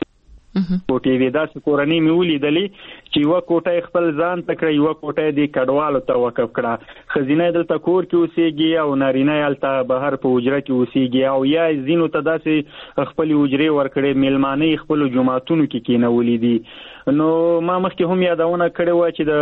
کوټې وې داسې کورنۍ مې ولیدلې چې یو کوټه خپل ځان تکړه یو کوټه د کډوالو ته وقف کړه خزینه دلته کور کې اوسېږي او نارینه یالته بهر په وجره کې اوسېږي او یا زینو ته داسې خپل وجري ورکړې میلمانه خپل جماعتونو کې کېنولې دي نو ما مخکې هم یادونه کړې و چې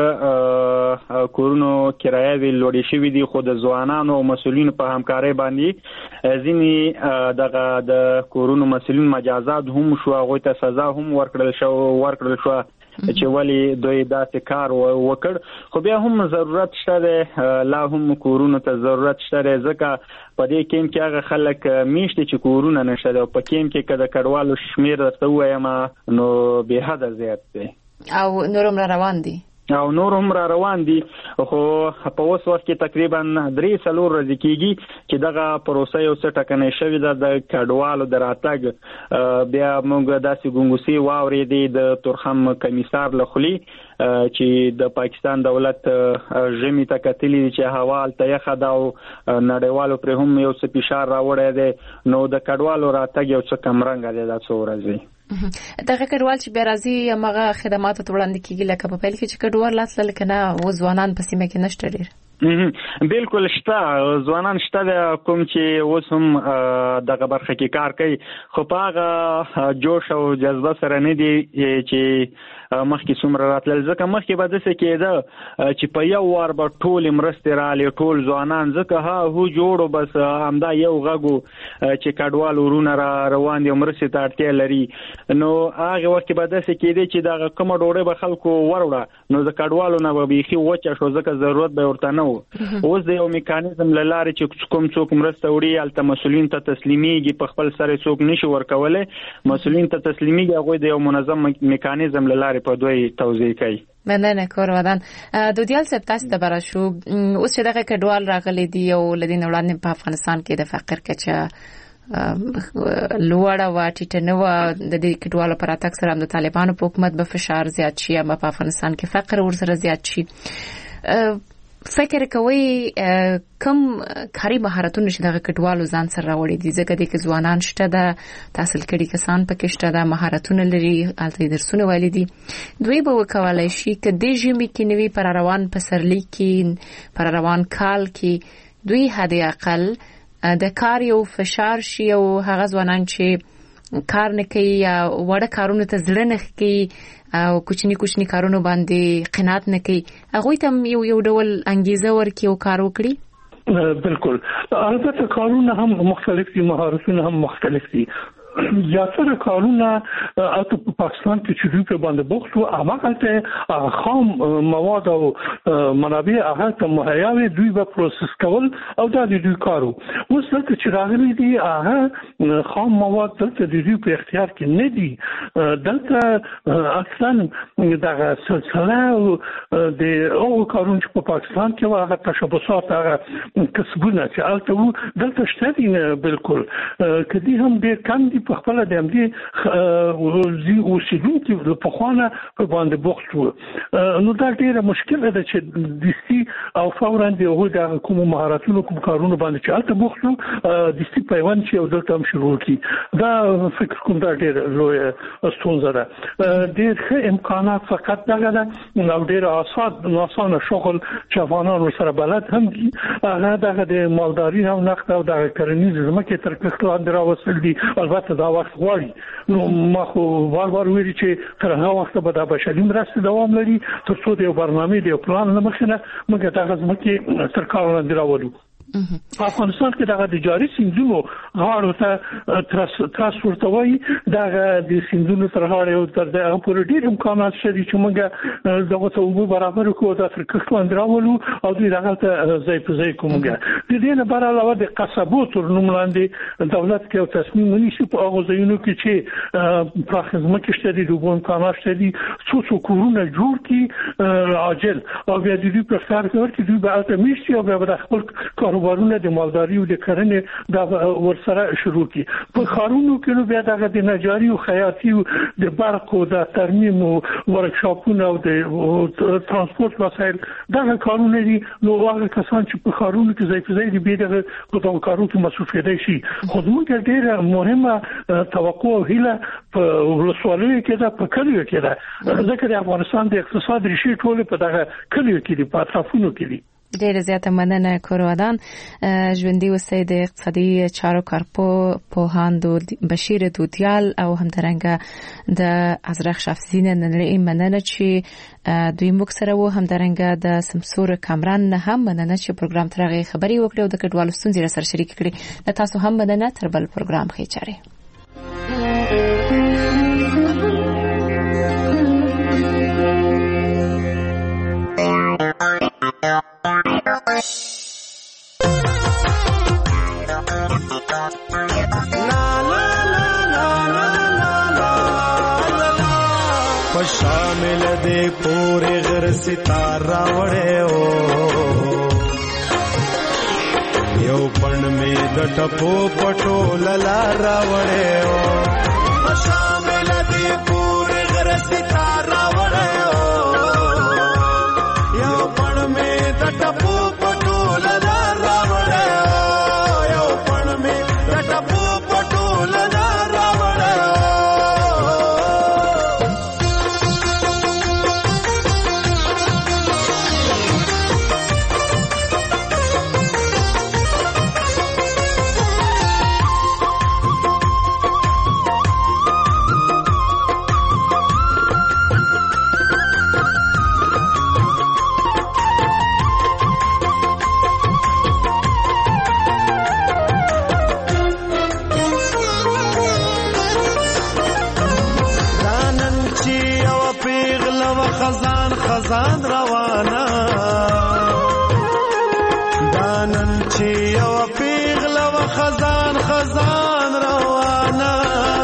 د کورونو کرایه وی لوړې شوې دي خو د ځوانانو او مسولینو په همکارۍ باندې ځینې دغه د کورونو مسولین مجازات هم شو هغه ته سزا هم ورکړل شو ورکړل شو چې ولی دوی داسې کار وکړ خو بیا هم ضرورت شته لا هم کورونو ته ضرورت شته ځکه په دې کې کې هغه خلک میشته چې کورونه نشته او په کې کې کده کډوالو شمیر راته وایم نو به حد زیات دی او نورم روان دي او نور هم را روان دي خو په اوس وخت کې تقریبا درې څلور ورځې کېږي چې دغه پروسه یو څه ټکنۍ شوې ده د کډوالو د راتګ. بیا موږ داسې ګونګوسي واورېدې د تورخم کمیسار له خولي چې د پاکستان دولت ژمي ته کتلي چې هوا هلته یخه ده او نړیوالو پرې هم یو څه فشار راوړی دی، نو د کډوالو راتګ یو څه کمرنګه دی دا څو ورځې. دغه کډوال چې بیا راځي هغه خدماتو ته وړاندې کیږي، لکه په پیل کې چې کډوال راتلل کنه او ځوانان په سیمه کې نشته ډیر. بالکل شته ځوانان شته کوم چې اوس هم دغه برخه کې کار کوي، خو په هغه جوش او جذبه سره نه دي چې مخکې څومره راتلل، ځکه مخکې به داسې کېده چې په یو وار به ټولې مرستې رالې ټول ځوانان، ځکه ها هو جوړو بس همدا یو غږو چې کډوال ورونه را روان دي مرستې ته اړتیا لري، نو هغه وخت به داسې کېده چې دغه کومه ډوډۍ به خلکو وروړه نو د کډوالو نه به بیخي وچه شو، ځکه ضرورت به ورته نه و. اوس د یو میکانیزم له لارې چې کوم څوک مرسته وړي هلته مسؤلین ته تسلیمیږي، په خپل سر څوک نشي ورکولی، مسؤلین ته تسلیمیږي، هغوی د یو منظم میکانیزم له لارې په دوی توضیح کوي. مننه کورودان. دودیال صاحب تاسو ته برا شو اوس چې دغه کډوال راغلي دي او لدین وړاندې په افغانستان کې د فقر کچه لوړه و ټیټه نه و، د دې کډوالو پر اتاک سره د طالبانو په حکومت به فشار زیات شي، اما په افغانستان کې فقر ورسره زیات شي. فکر کوي کم کاري مهارتونه چې دغه کډوالو ځان سره راوړي دي، ځکه د کې ځوانان شته ده، تحصیل کړي کسان پکې شته ده، مهارتونه لري، الته درسونه ویلي دي، دوی به وکولای شي چې د ژمي کې نوي پر روان پسرلی کې پر روان کال کې دوی حد اقل د کار یو فشار شي او هغه ځوانان چې کار نه کوي یا وړه کارونه ته زړه نه کوي او کوچني کوچني کارونه باندې قناعت نه کوي، هغه ته یو یو ډول انګیزه ورکړي او کار وکړي. بالکل، البته کارونه هم مختلف دي، مهارتونه هم مختلف دي. زیاتره کارونه او په پاکستان کې چې دوی په باندې بوخت او هغه خام مواد او منابع هغه ته مهیا وي، دوی به پروسس کول او دا د دوی کارو. اوس دلته چې راغلي دي هغه خام مواد دلته د دوی په اختیار کې نه دي، دلته اصلا دغه سلسله د او کارونه چې په پاکستان کې هغه تشبثات هغه کسبونه چې البته دلته شته دي بالکل کدي هم ډېر کم دي په خپل د امدي زی اوسېدونکو په خوانه په باندې بوخت وو. نو دا ډېره مشکله ده چې دستي او فورا دی هغه د کوم مهارتونو کوم کارونه باندې چې البته بوخت وو دستي پیوند چې او دلته هم شروع کی. دا فکر کوم دا ډېر لوی ستونزه ده. ډېر ښه امکانات فقط دغه ده نو ډېر آسان آسان شغل چې افغانان سره بلد هم دي، هغه دغه د مالداري او نقد او د کرنیز زمکه تر کښلان دراوسل دي. البته دا وخت غواړي، نو ما خو وار وار ویلي چې تر هغه وخت به د بشري مرستې دوام لري تر څو د یو برنامه د یو پلان له مخې نه موږ دغه ځمکې تر کار لاندې راولو. په افغانستان کې دغه د جاري سیندونو غاړو ته ترس ترس ورته وایي، دغه د سیندونو تر غاړې او تر دغه پورې ډېر امکانات شته چې موږ دغه ته اوبه برابر کړو، دا تر کښت لاندې راولو او دوی دغه ته ځای په ځای کوو. د دې نه بر علاوه د قصبو تر نوم لاندې دولت کې یو تصمیم ونیسي په هغو ځایونو کې چې پراخ ځمکې شته دي، د اوبو امکانات شته دي، څو څو کورونه جوړ کړي عاجل او بیا د دوی په اختیار کې ورکړي، دوی به هلته میشتي او بیا به د خپل کاروبارونه د مالداري او د کرنې دا ورسره شروع کی. په خارونو کې نو بیا دغه د نجاري او خیاطي او د برق او د ترمیم او ورکشاپونه او د ترانسپورت وسایل دغه کارونه دي. نو هغه کسان چې په خارونو کې ځای په ځای دي به دغه په دغه کارونو کې مصروف دي شي. خو موږ ډېر مهمه توقع او هیله په ولسوالیو کې ده، په کلیو کې ده، ځکه د افغانستان د اقتصاد ریښې ټول په دغه کلیو کې دي، په اطرافونو کې دي. ډېر زیاته مننه کورودان. ژوندۍ اوسئ د اقتصادي چارو کارپو پوهاند بشیر دودیال او همدارنګه د ازرق شفزین ننري مننه چې دوی موږ سره وو، همدارنګه د سمسور کامران نه هم مننه چې پروګرام ترغه خبري وکړو او د کډوالو ستونزې سره شریک کړي. د تاسو هم مننه. تر بل پروګرام خې چاره. خوشا شامل دې پورې غر ستاره وړې او یو پړ می د ټپو پټو للا وړې او شامل دې پورې غر ستاره وړې او یو پړ می د ټپو پټو للا وړې او یو پړ می د ټپو پټو للا وړې خزان خزان روانه دانن چې یو پیغله و خزان خزان روانه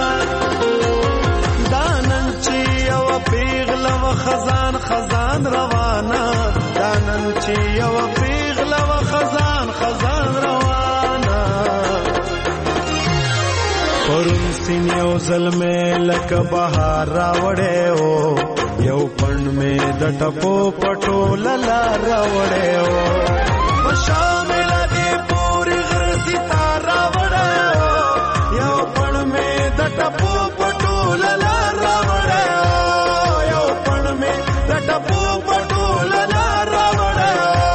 دانن چې یو پیغله و خزان خزان روانه دانن چې یو پیغله و خزان خزان روانه پرون سین یو زلمه لک بهار راوړې او یو پړ می د ټپو پټو للا راوړې او شامل دې پوری غر ستاره وړې او یو پړ می د ټپو پټو للا راوړې او یو پړ می د ټپو پټو للا راوړې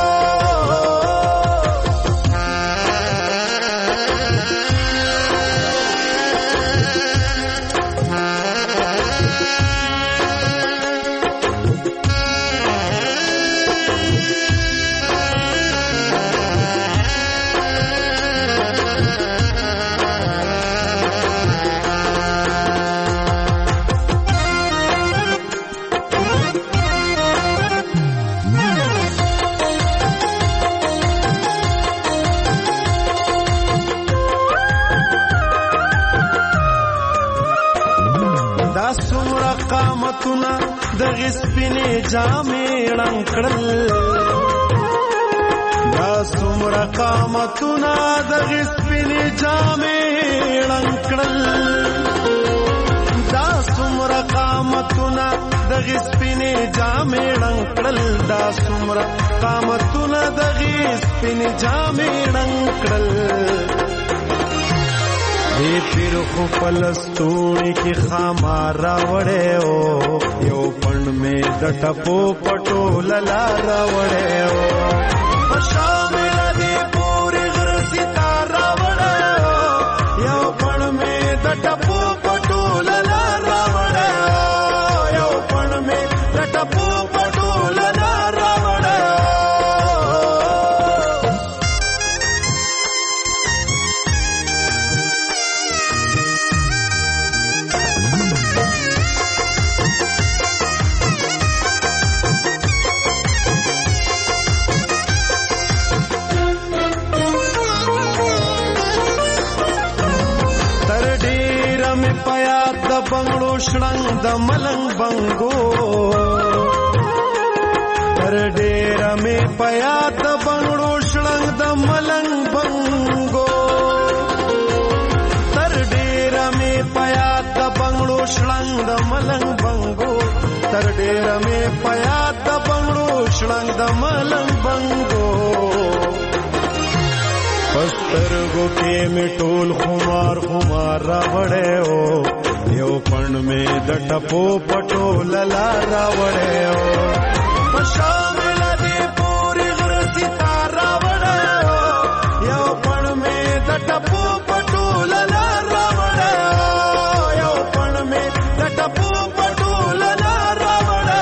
دغه سپینې جامې رنگړل دا څومره قامتونه دغه سپینې جامې رنگړل دا څومره قامتونه دغه سپینې جامې رنگړل دا څومره قامتونه دغه سپینې جامې رنگړل دی پیر خو پلستونی کی خامارا وڑے او یو پړ می د ټپو پټو للا وڑے او شامل دی پوری غر ستاره وڑے او یو پړ می د ټپو پټو للا وڑے او یو پړ می د ټپو پټو للا وڑے بنگړو شړنګ د ملنګ بنګو تر ډېر مې پیا د بنگړو شړنګ د ملنګ بنګو تر ډېر مې پیا د بنگړو شړنګ د ملنګ بنګو تر ډېر مې پیا د بنگړو شړنګ د ملنګ بنګو پسترګو کې مې ټول خمار خمار راوړې او یو پړ می د ټپو پټو للا راوړې او شامل دې پوری غر ستاره وړې او یو پړ می د ټپو پټو للا راوړې او یو پړ می د ټپو پټو للا راوړې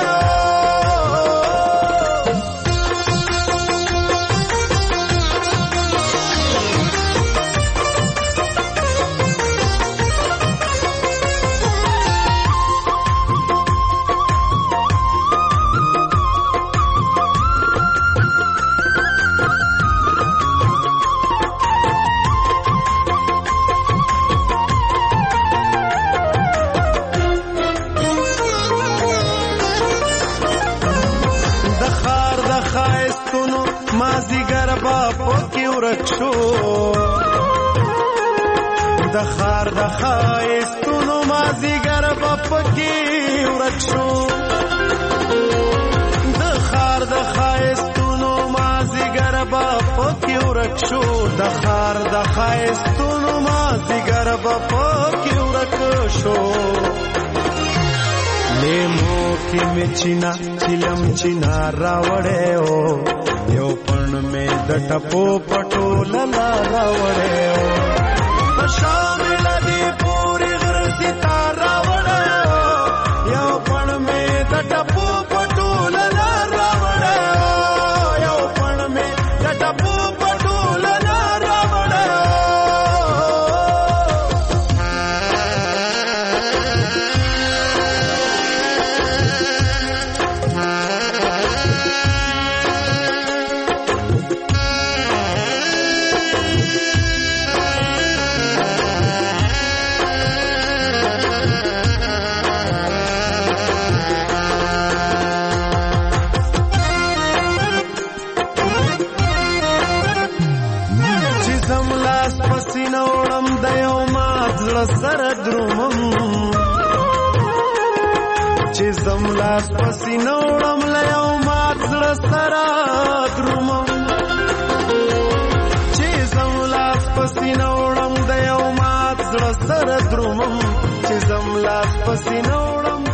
ورک شو د خار د خایستونو مازیګر په پکې ورک شو د خار د خایستونو مازیګر په پکې ورک شو د خار د خایستونو مازیګر په پکې ورک شو لیمو کې مچینا چلم چینا راوړې او یو پړ مې د ټپو پټو للا راوړې او شامل دی پوری غرزی تارا وڑا یو پڑ میں دٹپو پٹول لارا وڑا یو پڑ میں دٹپو پٹول لارا وڑا پسینوړم د یو مات زړه سره درومم چې زم لاس پسینوړم له یو مات زړه سره درومم چې زم لاس پسینوړم د یو مات زړه سره درومم چې زم لاس پسینوړم